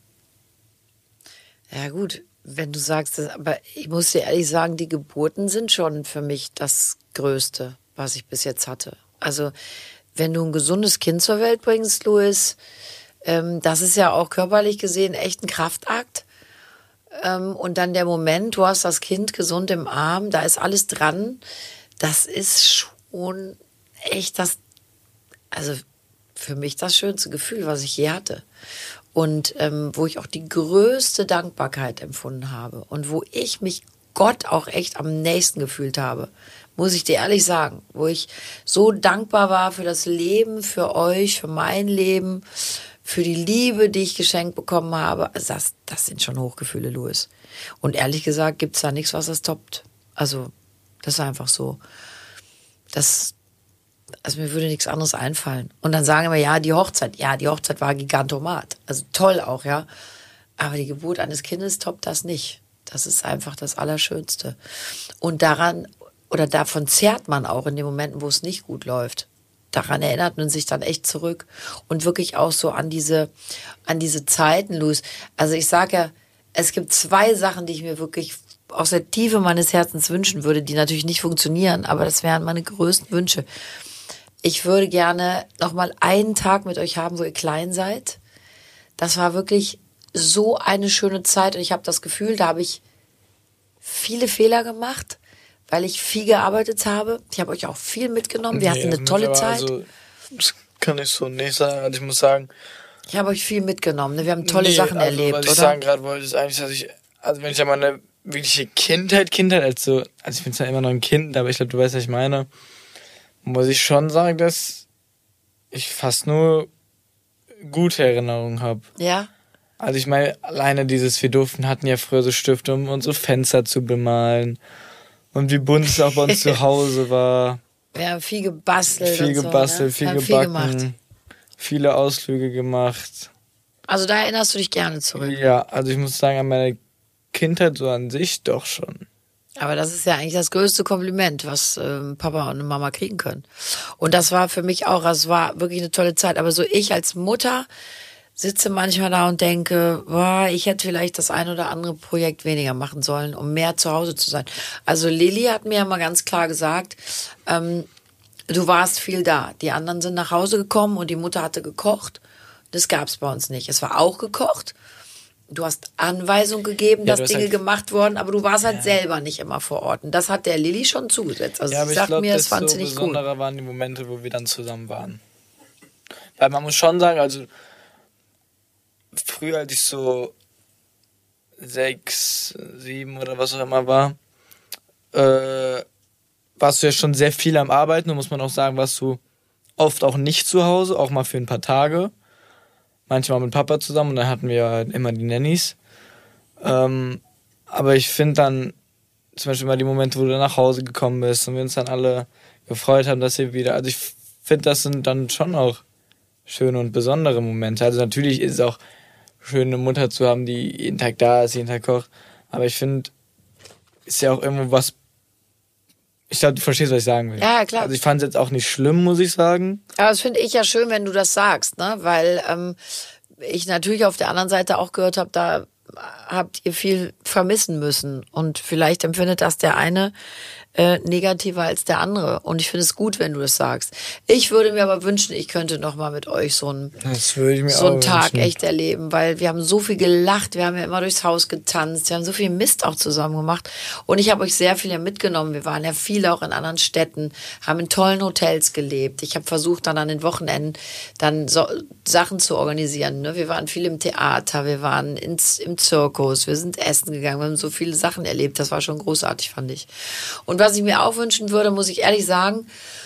Ja gut, wenn du sagst, das, aber ich muss dir ehrlich sagen, die Geburten sind schon für mich das Größte, was ich bis jetzt hatte. Also wenn du ein gesundes Kind zur Welt bringst, Louis, ähm, das ist ja auch körperlich gesehen echt ein Kraftakt. Ähm, und dann der Moment, du hast das Kind gesund im Arm, da ist alles dran. Das ist schon echt das, also für mich das schönste Gefühl, was ich je hatte. Und ähm, wo ich auch die größte Dankbarkeit empfunden habe. Und wo ich mich Gott auch echt am nächsten gefühlt habe, muss ich dir ehrlich sagen. Wo ich so dankbar war für das Leben, für euch, für mein Leben, für die Liebe, die ich geschenkt bekommen habe. Also das, das sind schon Hochgefühle, Louis. Und ehrlich gesagt gibt's da nichts, was das toppt. Also das ist einfach so. Das, also mir würde nichts anderes einfallen. Und dann sagen wir, ja, die Hochzeit. Ja, die Hochzeit war Gigantomat. Also toll auch, ja. Aber die Geburt eines Kindes toppt das nicht. Das ist einfach das Allerschönste. Und daran, oder davon zehrt man auch in den Momenten, wo es nicht gut läuft. Daran erinnert man sich dann echt zurück und wirklich auch so an diese, an diese Zeiten, Louis. Also ich sage ja, es gibt zwei Sachen, die ich mir wirklich aus der Tiefe meines Herzens wünschen würde, die natürlich nicht funktionieren, aber das wären meine größten Wünsche. Ich würde gerne noch mal einen Tag mit euch haben, wo ihr klein seid. Das war wirklich so eine schöne Zeit und ich habe das Gefühl, da habe ich viele Fehler gemacht, weil ich viel gearbeitet habe. Ich habe euch auch viel mitgenommen. Wir nee, hatten eine tolle Zeit. Also, das kann ich so nicht sagen. Also ich muss sagen... Ich habe euch viel mitgenommen. Wir haben tolle nee, Sachen also, erlebt, was oder? ich sagen gerade wollte, ist eigentlich, dass ich... Also wenn ich an meine wirkliche Kindheit, Kindheit, als so... Also ich bin zwar immer noch ein Kind, aber ich glaube, du weißt, was ich meine. Muss ich schon sagen, dass ich fast nur gute Erinnerungen habe. Ja? Also ich meine, alleine dieses, wir durften, hatten ja früher so Stifte, um unsere Fenster zu bemalen. Und wie bunt es auch bei uns zu Hause war. Wir haben viel gebastelt. Viel und gebastelt, so, ne? viel Wir haben gebacken. Viel gemacht. Viele Ausflüge gemacht. Also da erinnerst du dich gerne zurück. Ja, also ich muss sagen, an meine Kindheit so an sich doch schon. Aber das ist ja eigentlich das größte Kompliment, was ähm, Papa und Mama kriegen können. Und das war für mich auch, also es war wirklich eine tolle Zeit. Aber so ich als Mutter sitze manchmal da und denke, boah, ich hätte vielleicht das ein oder andere Projekt weniger machen sollen, um mehr zu Hause zu sein. Also Lilly hat mir ja mal ganz klar gesagt, ähm, du warst viel da. Die anderen sind nach Hause gekommen und die Mutter hatte gekocht. Das gab's bei uns nicht. Es war auch gekocht. Du hast Anweisungen gegeben, Ja, dass du Dinge halt gemacht wurden, aber du warst halt ja. selber nicht immer vor Ort. Und das hat der Lilly schon zugesetzt. Also ja, sie sagt mir, das fand so sie nicht gut. besonderer waren die Momente, wo wir dann zusammen waren. Weil man muss schon sagen, also früher, als ich so sechs, sieben oder was auch immer war, äh, warst du ja schon sehr viel am Arbeiten und muss man auch sagen, warst du oft auch nicht zu Hause, auch mal für ein paar Tage. Manchmal mit Papa zusammen und dann hatten wir ja immer die Nannies. Ähm, aber ich finde dann zum Beispiel mal die Momente, wo du nach Hause gekommen bist und wir uns dann alle gefreut haben, dass ihr wieder, also ich finde, das sind dann schon auch schöne und besondere Momente. Also natürlich ist es auch schön, eine Mutter zu haben, die jeden Tag da ist, jeden Tag kocht. Aber ich finde, ist ja auch irgendwo was. Ich glaube, du verstehst, was ich sagen will. Ja, klar. Also ich fand es jetzt auch nicht schlimm, muss ich sagen. Aber das finde ich ja schön, wenn du das sagst, ne? Weil ähm, ich natürlich auf der anderen Seite auch gehört habe, da habt ihr viel vermissen müssen. Und vielleicht empfindet das der eine äh, negativer als der andere. Und ich finde es gut, wenn du das sagst. Ich würde mir aber wünschen, ich könnte noch mal mit euch so einen, Das würde ich mir so einen auch Tag wünschen. echt erleben, weil wir haben so viel gelacht, wir haben ja immer durchs Haus getanzt, wir haben so viel Mist auch zusammen gemacht. Und ich habe euch sehr viel ja mitgenommen. Wir waren ja viel auch in anderen Städten, haben in tollen Hotels gelebt. Ich habe versucht, dann an den Wochenenden dann so Sachen zu organisieren. Ne? Wir waren viel im Theater, wir waren ins, im Zirkus, wir sind essen gegangen, wir haben so viele Sachen erlebt. Das war schon großartig, fand ich. Und was ich mir auch wünschen würde, muss ich ehrlich sagen,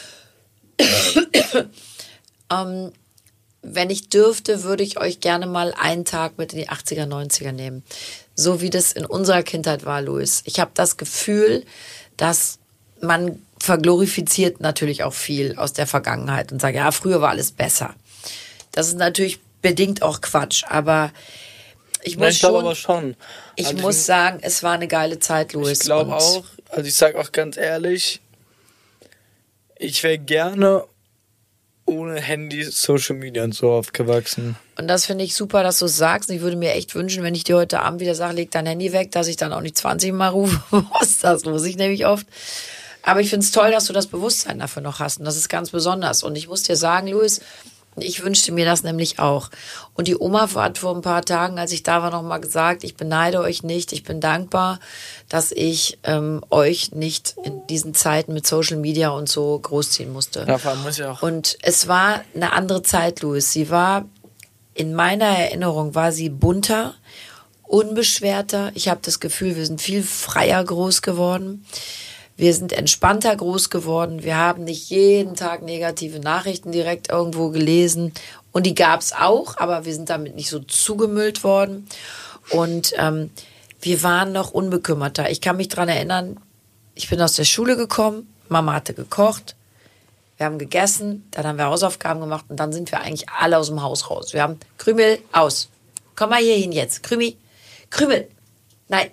ähm, wenn ich dürfte, würde ich euch gerne mal einen Tag mit in die achtziger, neunziger nehmen. So wie das in unserer Kindheit war, Luis. Ich habe das Gefühl, dass man verglorifiziert natürlich auch viel aus der Vergangenheit und sagt, ja, früher war alles besser. Das ist natürlich bedingt auch Quatsch, aber ich muss Ja, ich glaube schon, aber schon. ich Also muss ich, sagen, es war eine geile Zeit, Luis. Ich glaube Und auch, also ich sage auch ganz ehrlich, ich wäre gerne ohne Handy, Social Media und so aufgewachsen. Und das finde ich super, dass du es sagst. Ich würde mir echt wünschen, wenn ich dir heute Abend wieder sage, leg dein Handy weg, dass ich dann auch nicht zwanzig Mal rufe. Was, das muss ich nämlich oft. Aber ich finde es toll, dass du das Bewusstsein dafür noch hast. Und das ist ganz besonders. Und ich muss dir sagen, Luis, ich wünschte mir das nämlich auch. Und die Oma hat vor ein paar Tagen, als ich da war, noch mal gesagt, ich beneide euch nicht, ich bin dankbar, dass ich ähm, euch nicht in diesen Zeiten mit Social Media und so großziehen musste. Ja, vor allem muss ich auch. Und es war eine andere Zeit, Louis. Sie war, in meiner Erinnerung, war sie bunter, unbeschwerter. Ich habe das Gefühl, wir sind viel freier groß geworden. Wir sind entspannter groß geworden. Wir haben nicht jeden Tag negative Nachrichten direkt irgendwo gelesen. Und die gab es auch, aber wir sind damit nicht so zugemüllt worden. Und ähm, wir waren noch unbekümmerter. Ich kann mich dran erinnern, ich bin aus der Schule gekommen, Mama hatte gekocht, wir haben gegessen, dann haben wir Hausaufgaben gemacht und dann sind wir eigentlich alle aus dem Haus raus. Wir haben Krümel aus. Komm mal hier hin jetzt. Krümi. Krümel. Nein.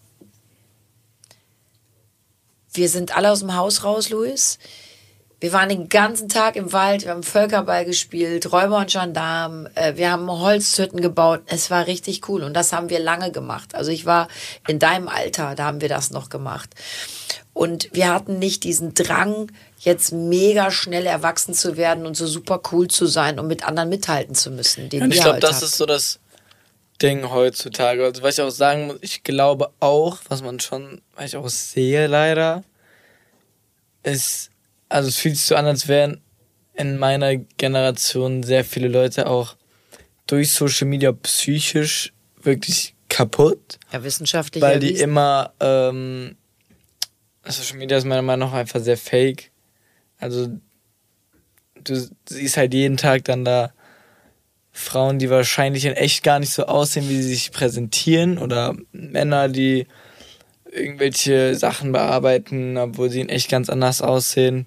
Wir sind alle aus dem Haus raus, Luis. Wir waren den ganzen Tag im Wald, wir haben Völkerball gespielt, Räuber und Gendarm, äh, wir haben Holzhütten gebaut. Es war richtig cool und das haben wir lange gemacht. Also ich war in deinem Alter, da haben wir das noch gemacht. Und wir hatten nicht diesen Drang, jetzt mega schnell erwachsen zu werden und so super cool zu sein und mit anderen mithalten zu müssen. Den Und ich ihr glaube, halt das habt. ist so das Ding heutzutage. Also was ich auch sagen muss, ich glaube auch, was man schon, was ich auch sehe leider, ist, also es fühlt sich so an, als wären in meiner Generation sehr viele Leute auch durch Social Media psychisch wirklich kaputt. Ja, wissenschaftlich Weil die erwiesen. immer, ähm, Social Media ist meiner Meinung nach einfach sehr fake. Also du siehst halt jeden Tag dann da Frauen, die wahrscheinlich in echt gar nicht so aussehen, wie sie sich präsentieren, oder Männer, die irgendwelche Sachen bearbeiten, obwohl sie in echt ganz anders aussehen.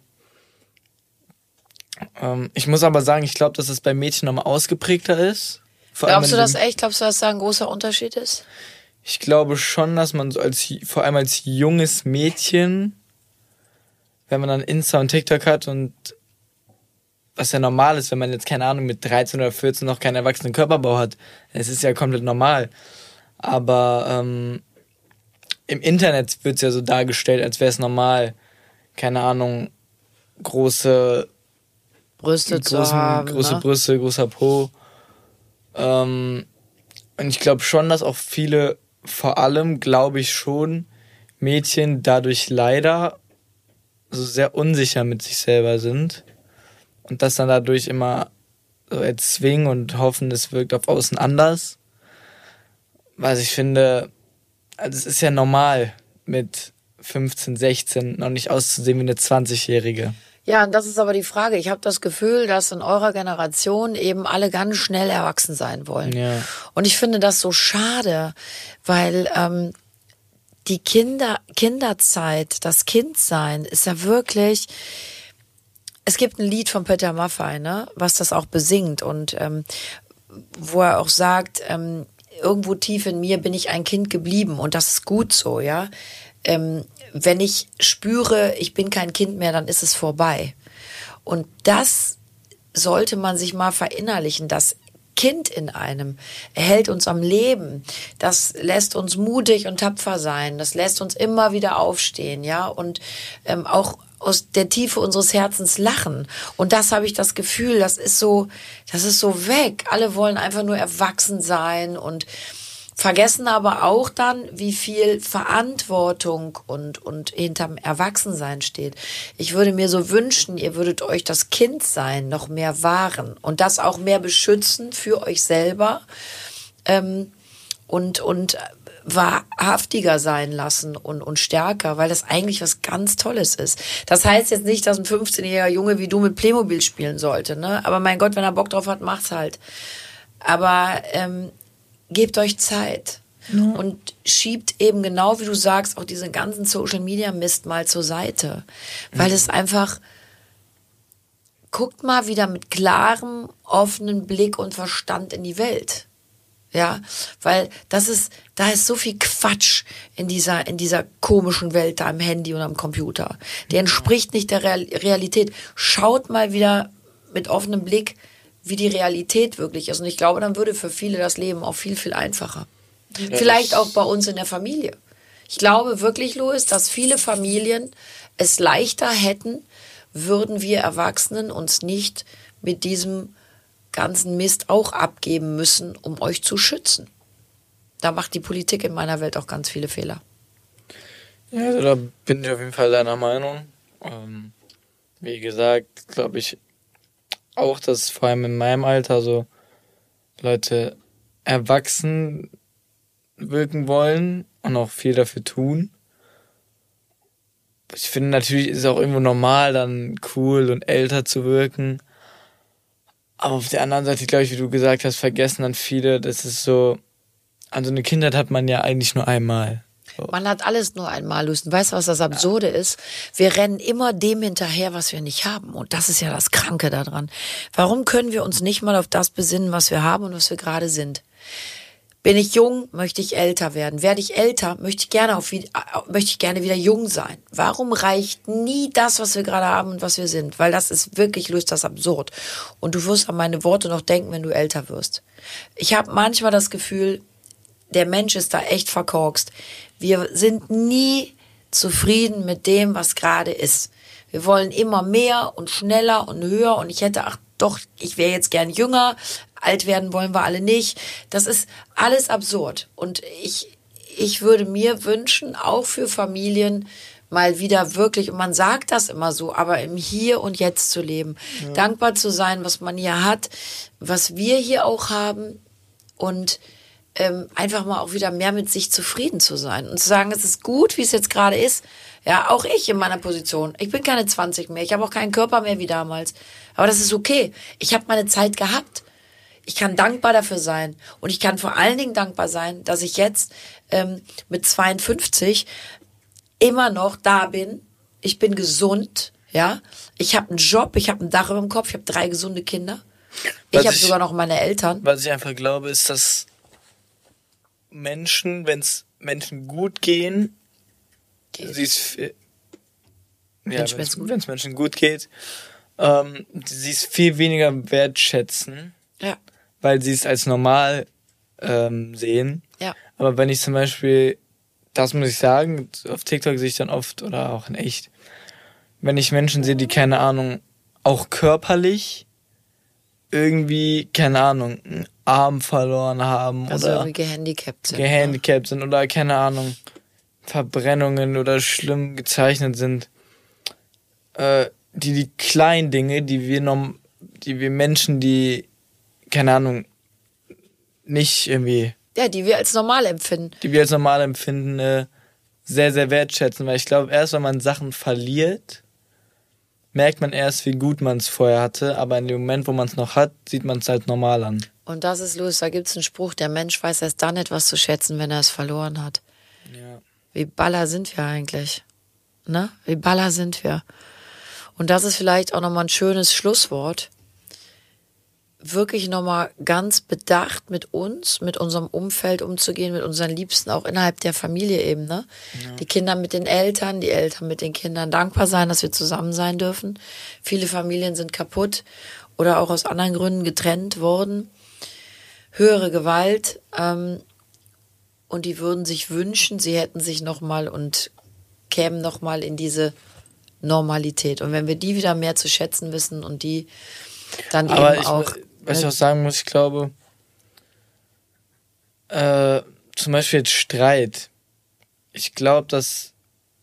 Ähm, ich muss aber sagen, ich glaube, dass es bei Mädchen nochmal ausgeprägter ist. Vor Glaubst du das echt? Glaubst du, dass da ein großer Unterschied ist? Ich glaube schon, dass man so als, vor allem als junges Mädchen, wenn man dann Insta und TikTok hat und was ja normal ist, wenn man jetzt, keine Ahnung, mit dreizehn oder vierzehn noch keinen erwachsenen Körperbau hat. Es ist ja komplett normal. Aber ähm, im Internet wird es ja so dargestellt, als wäre es normal, keine Ahnung, große Brüste großen, zu haben. Große ne? Brüste, großer Po. Ähm, und ich glaube schon, dass auch viele, vor allem glaube ich schon, Mädchen dadurch leider so sehr unsicher mit sich selber sind und das dann dadurch immer so erzwingen und hoffen, es wirkt auf außen anders. Was ich finde, also es ist ja normal, mit fünfzehn, sechzehn noch nicht auszusehen wie eine zwanzigjährige. Ja, und das ist aber die Frage. Ich habe das Gefühl, dass in eurer Generation eben alle ganz schnell erwachsen sein wollen. Ja. Und ich finde das so schade, weil ähm, die Kinder, Kinderzeit, das Kindsein ist ja wirklich... Es gibt ein Lied von Peter Maffay, ne, was das auch besingt und ähm, wo er auch sagt, ähm, irgendwo tief in mir bin ich ein Kind geblieben und das ist gut so, ja. Ähm, wenn ich spüre, ich bin kein Kind mehr, dann ist es vorbei. Und das sollte man sich mal verinnerlichen, das Kind in einem erhält uns am Leben. Das lässt uns mutig und tapfer sein. Das lässt uns immer wieder aufstehen, ja, und ähm, auch aus der Tiefe unseres Herzens lachen. Und das habe ich das Gefühl, das ist so, das ist so weg. Alle wollen einfach nur erwachsen sein und vergessen aber auch dann, wie viel Verantwortung und, und hinterm Erwachsensein steht. Ich würde mir so wünschen, ihr würdet euch das Kindsein noch mehr wahren und das auch mehr beschützen für euch selber ähm, und, und wahrhaftiger sein lassen und, und stärker, weil das eigentlich was ganz Tolles ist. Das heißt jetzt nicht, dass ein fünfzehnjähriger Junge wie du mit Playmobil spielen sollte, ne? Aber mein Gott, wenn er Bock drauf hat, macht's halt. Aber ähm, gebt euch Zeit ja. und schiebt eben genau, wie du sagst, auch diesen ganzen Social-Media-Mist mal zur Seite. Weil mhm. es einfach, guckt mal wieder mit klarem, offenen Blick und Verstand in die Welt. Ja, weil das ist, da ist so viel Quatsch in dieser, in dieser komischen Welt da am Handy und am Computer. Die entspricht nicht der Real- Realität. Schaut mal wieder mit offenem Blick, wie die Realität wirklich ist. Und ich glaube, dann würde für viele das Leben auch viel, viel einfacher. Ja, vielleicht auch bei uns in der Familie. Ich glaube wirklich, Louis, dass viele Familien es leichter hätten, würden wir Erwachsenen uns nicht mit diesem ganzen Mist auch abgeben müssen, um euch zu schützen. Da macht die Politik in meiner Welt auch ganz viele Fehler. Ja, also da bin ich auf jeden Fall deiner Meinung. Ähm, wie gesagt, glaube ich auch, dass vor allem in meinem Alter so Leute erwachsen wirken wollen und auch viel dafür tun. Ich finde, natürlich ist es auch irgendwo normal, dann cool und älter zu wirken. Aber auf der anderen Seite, glaube ich, wie du gesagt hast, vergessen dann viele, das ist so, also eine Kindheit hat man ja eigentlich nur einmal. So. Man hat alles nur einmal, Lucian. Weißt du, was das Absurde ja. ist? Wir rennen immer dem hinterher, was wir nicht haben. Und das ist ja das Kranke daran. Warum können wir uns nicht mal auf das besinnen, was wir haben und was wir gerade sind? Bin ich jung, möchte ich älter werden. Werde ich älter, möchte ich gerne auf, möchte ich gerne wieder jung sein. Warum reicht nie das, was wir gerade haben und was wir sind? Weil das ist wirklich, löst das absurd. Und du wirst an meine Worte noch denken, wenn du älter wirst. Ich habe manchmal das Gefühl, der Mensch ist da echt verkorkst. Wir sind nie zufrieden mit dem, was gerade ist. Wir wollen immer mehr und schneller und höher und ich hätte, ach doch, ich wäre jetzt gern jünger, alt werden wollen wir alle nicht. Das ist alles absurd. Und ich, ich würde mir wünschen, auch für Familien, mal wieder wirklich, und man sagt das immer so, aber im Hier und Jetzt zu leben. Ja. Dankbar zu sein, was man hier hat, was wir hier auch haben und ähm, einfach mal auch wieder mehr mit sich zufrieden zu sein und zu sagen, es ist gut, wie es jetzt gerade ist. Ja, auch ich in meiner Position. Ich bin keine zwanzig mehr, ich habe auch keinen Körper mehr wie damals. Aber das ist okay. Ich habe meine Zeit gehabt. ich kann dankbar dafür sein. Und ich kann vor allen Dingen dankbar sein, dass ich jetzt ähm, mit zweiundfünfzig immer noch da bin. Ich bin gesund, ja. Ich habe einen Job, ich habe ein Dach über dem Kopf, ich habe drei gesunde Kinder. Ich habe sogar noch meine Eltern. Was ich einfach glaube, ist, dass Menschen, wenn es Menschen gut gehen, Geht. sie es ja, Mensch, wenn es gut. Menschen gut geht, ähm, sie es viel weniger wertschätzen, Ja. weil sie es als normal ähm, sehen. Ja. Aber wenn ich zum Beispiel, das muss ich sagen, auf TikTok sehe ich dann oft oder auch in echt, wenn ich Menschen sehe, die keine Ahnung, auch körperlich irgendwie, keine Ahnung, einen Arm verloren haben Also oder irgendwie gehandicapt sind. gehandicapt sind oder keine Ahnung, Verbrennungen oder schlimm gezeichnet sind. Äh, die, die kleinen Dinge, die wir noch, die wir Menschen, die, keine Ahnung, nicht irgendwie, Ja, die wir als normal empfinden. die wir als normal empfinden, äh, sehr, sehr wertschätzen. Weil ich glaube, erst wenn man Sachen verliert, merkt man erst, wie gut man es vorher hatte. Aber in dem Moment, wo man es noch hat, sieht man es halt normal an. Und das ist, Louis, da gibt es einen Spruch, der Mensch weiß erst dann etwas zu schätzen, wenn er es verloren hat. Ja. Wie baller sind wir eigentlich? Ne? Wie baller sind wir? Und das ist vielleicht auch nochmal ein schönes Schlusswort. Wirklich nochmal ganz bedacht mit uns, mit unserem Umfeld umzugehen, mit unseren Liebsten, auch innerhalb der Familie eben, ne? Ja. Die Kinder mit den Eltern, die Eltern mit den Kindern. Dankbar sein, dass wir zusammen sein dürfen. Viele Familien sind kaputt oder auch aus anderen Gründen getrennt worden. Höhere Gewalt, ähm, und die würden sich wünschen, sie hätten sich nochmal und kämen nochmal in diese Normalität. Und wenn wir die wieder mehr zu schätzen wissen und die dann Aber eben ich, auch... was ich auch sagen muss, ich glaube, äh, zum Beispiel jetzt Streit. Ich glaube, dass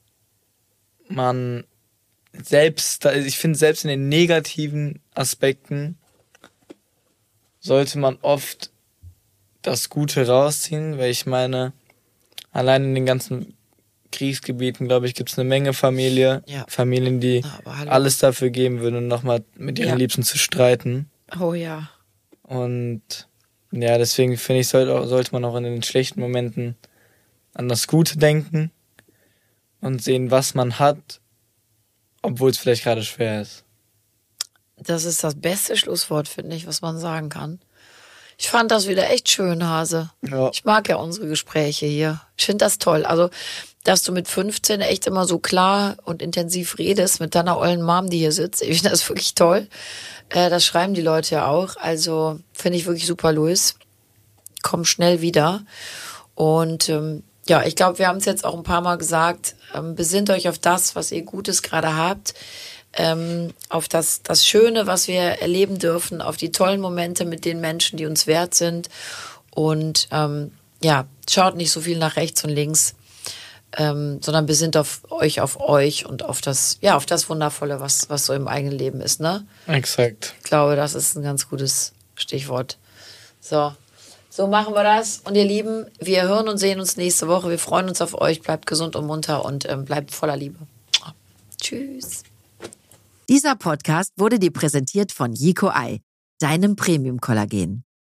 man selbst, also ich finde selbst in den negativen Aspekten sollte man oft das Gute rausziehen, weil ich meine, allein in den ganzen Kriegsgebieten, glaube ich, gibt es eine Menge Familie, Ja. Familien, die alles dafür geben würden, nochmal mit ihren Ja. Liebsten zu streiten. Oh ja. Und ja, deswegen finde ich, sollte, sollte man auch in den schlechten Momenten an das Gute denken und sehen, was man hat, obwohl es vielleicht gerade schwer ist. Das ist das beste Schlusswort, finde ich, was man sagen kann. Ich fand das wieder echt schön, Hase. Ja. Ich mag ja unsere Gespräche hier. Ich finde das toll. Also, dass du mit fünfzehn echt immer so klar und intensiv redest mit deiner ollen Mom, die hier sitzt. Ich finde das wirklich toll. Äh, das schreiben die Leute ja auch. Also, finde ich wirklich super, Louis. Komm schnell wieder. Und ähm, ja, ich glaube, wir haben es jetzt auch ein paar Mal gesagt. Ähm, besinnt euch auf das, was ihr Gutes gerade habt. Ähm, auf das, das Schöne, was wir erleben dürfen, auf die tollen Momente mit den Menschen, die uns wert sind. Und ähm, ja, schaut nicht so viel nach rechts und links, ähm, sondern besinnt auf euch, auf euch und auf das, ja, auf das Wundervolle, was, was so im eigenen Leben ist, ne? Exakt. Ich glaube, das ist ein ganz gutes Stichwort. So. So machen wir das. Und ihr Lieben, wir hören und sehen uns nächste Woche. Wir freuen uns auf euch. Bleibt gesund und munter und ähm, bleibt voller Liebe. Tschüss. Dieser Podcast wurde dir präsentiert von Yico Ei, deinem Premium-Kollagen.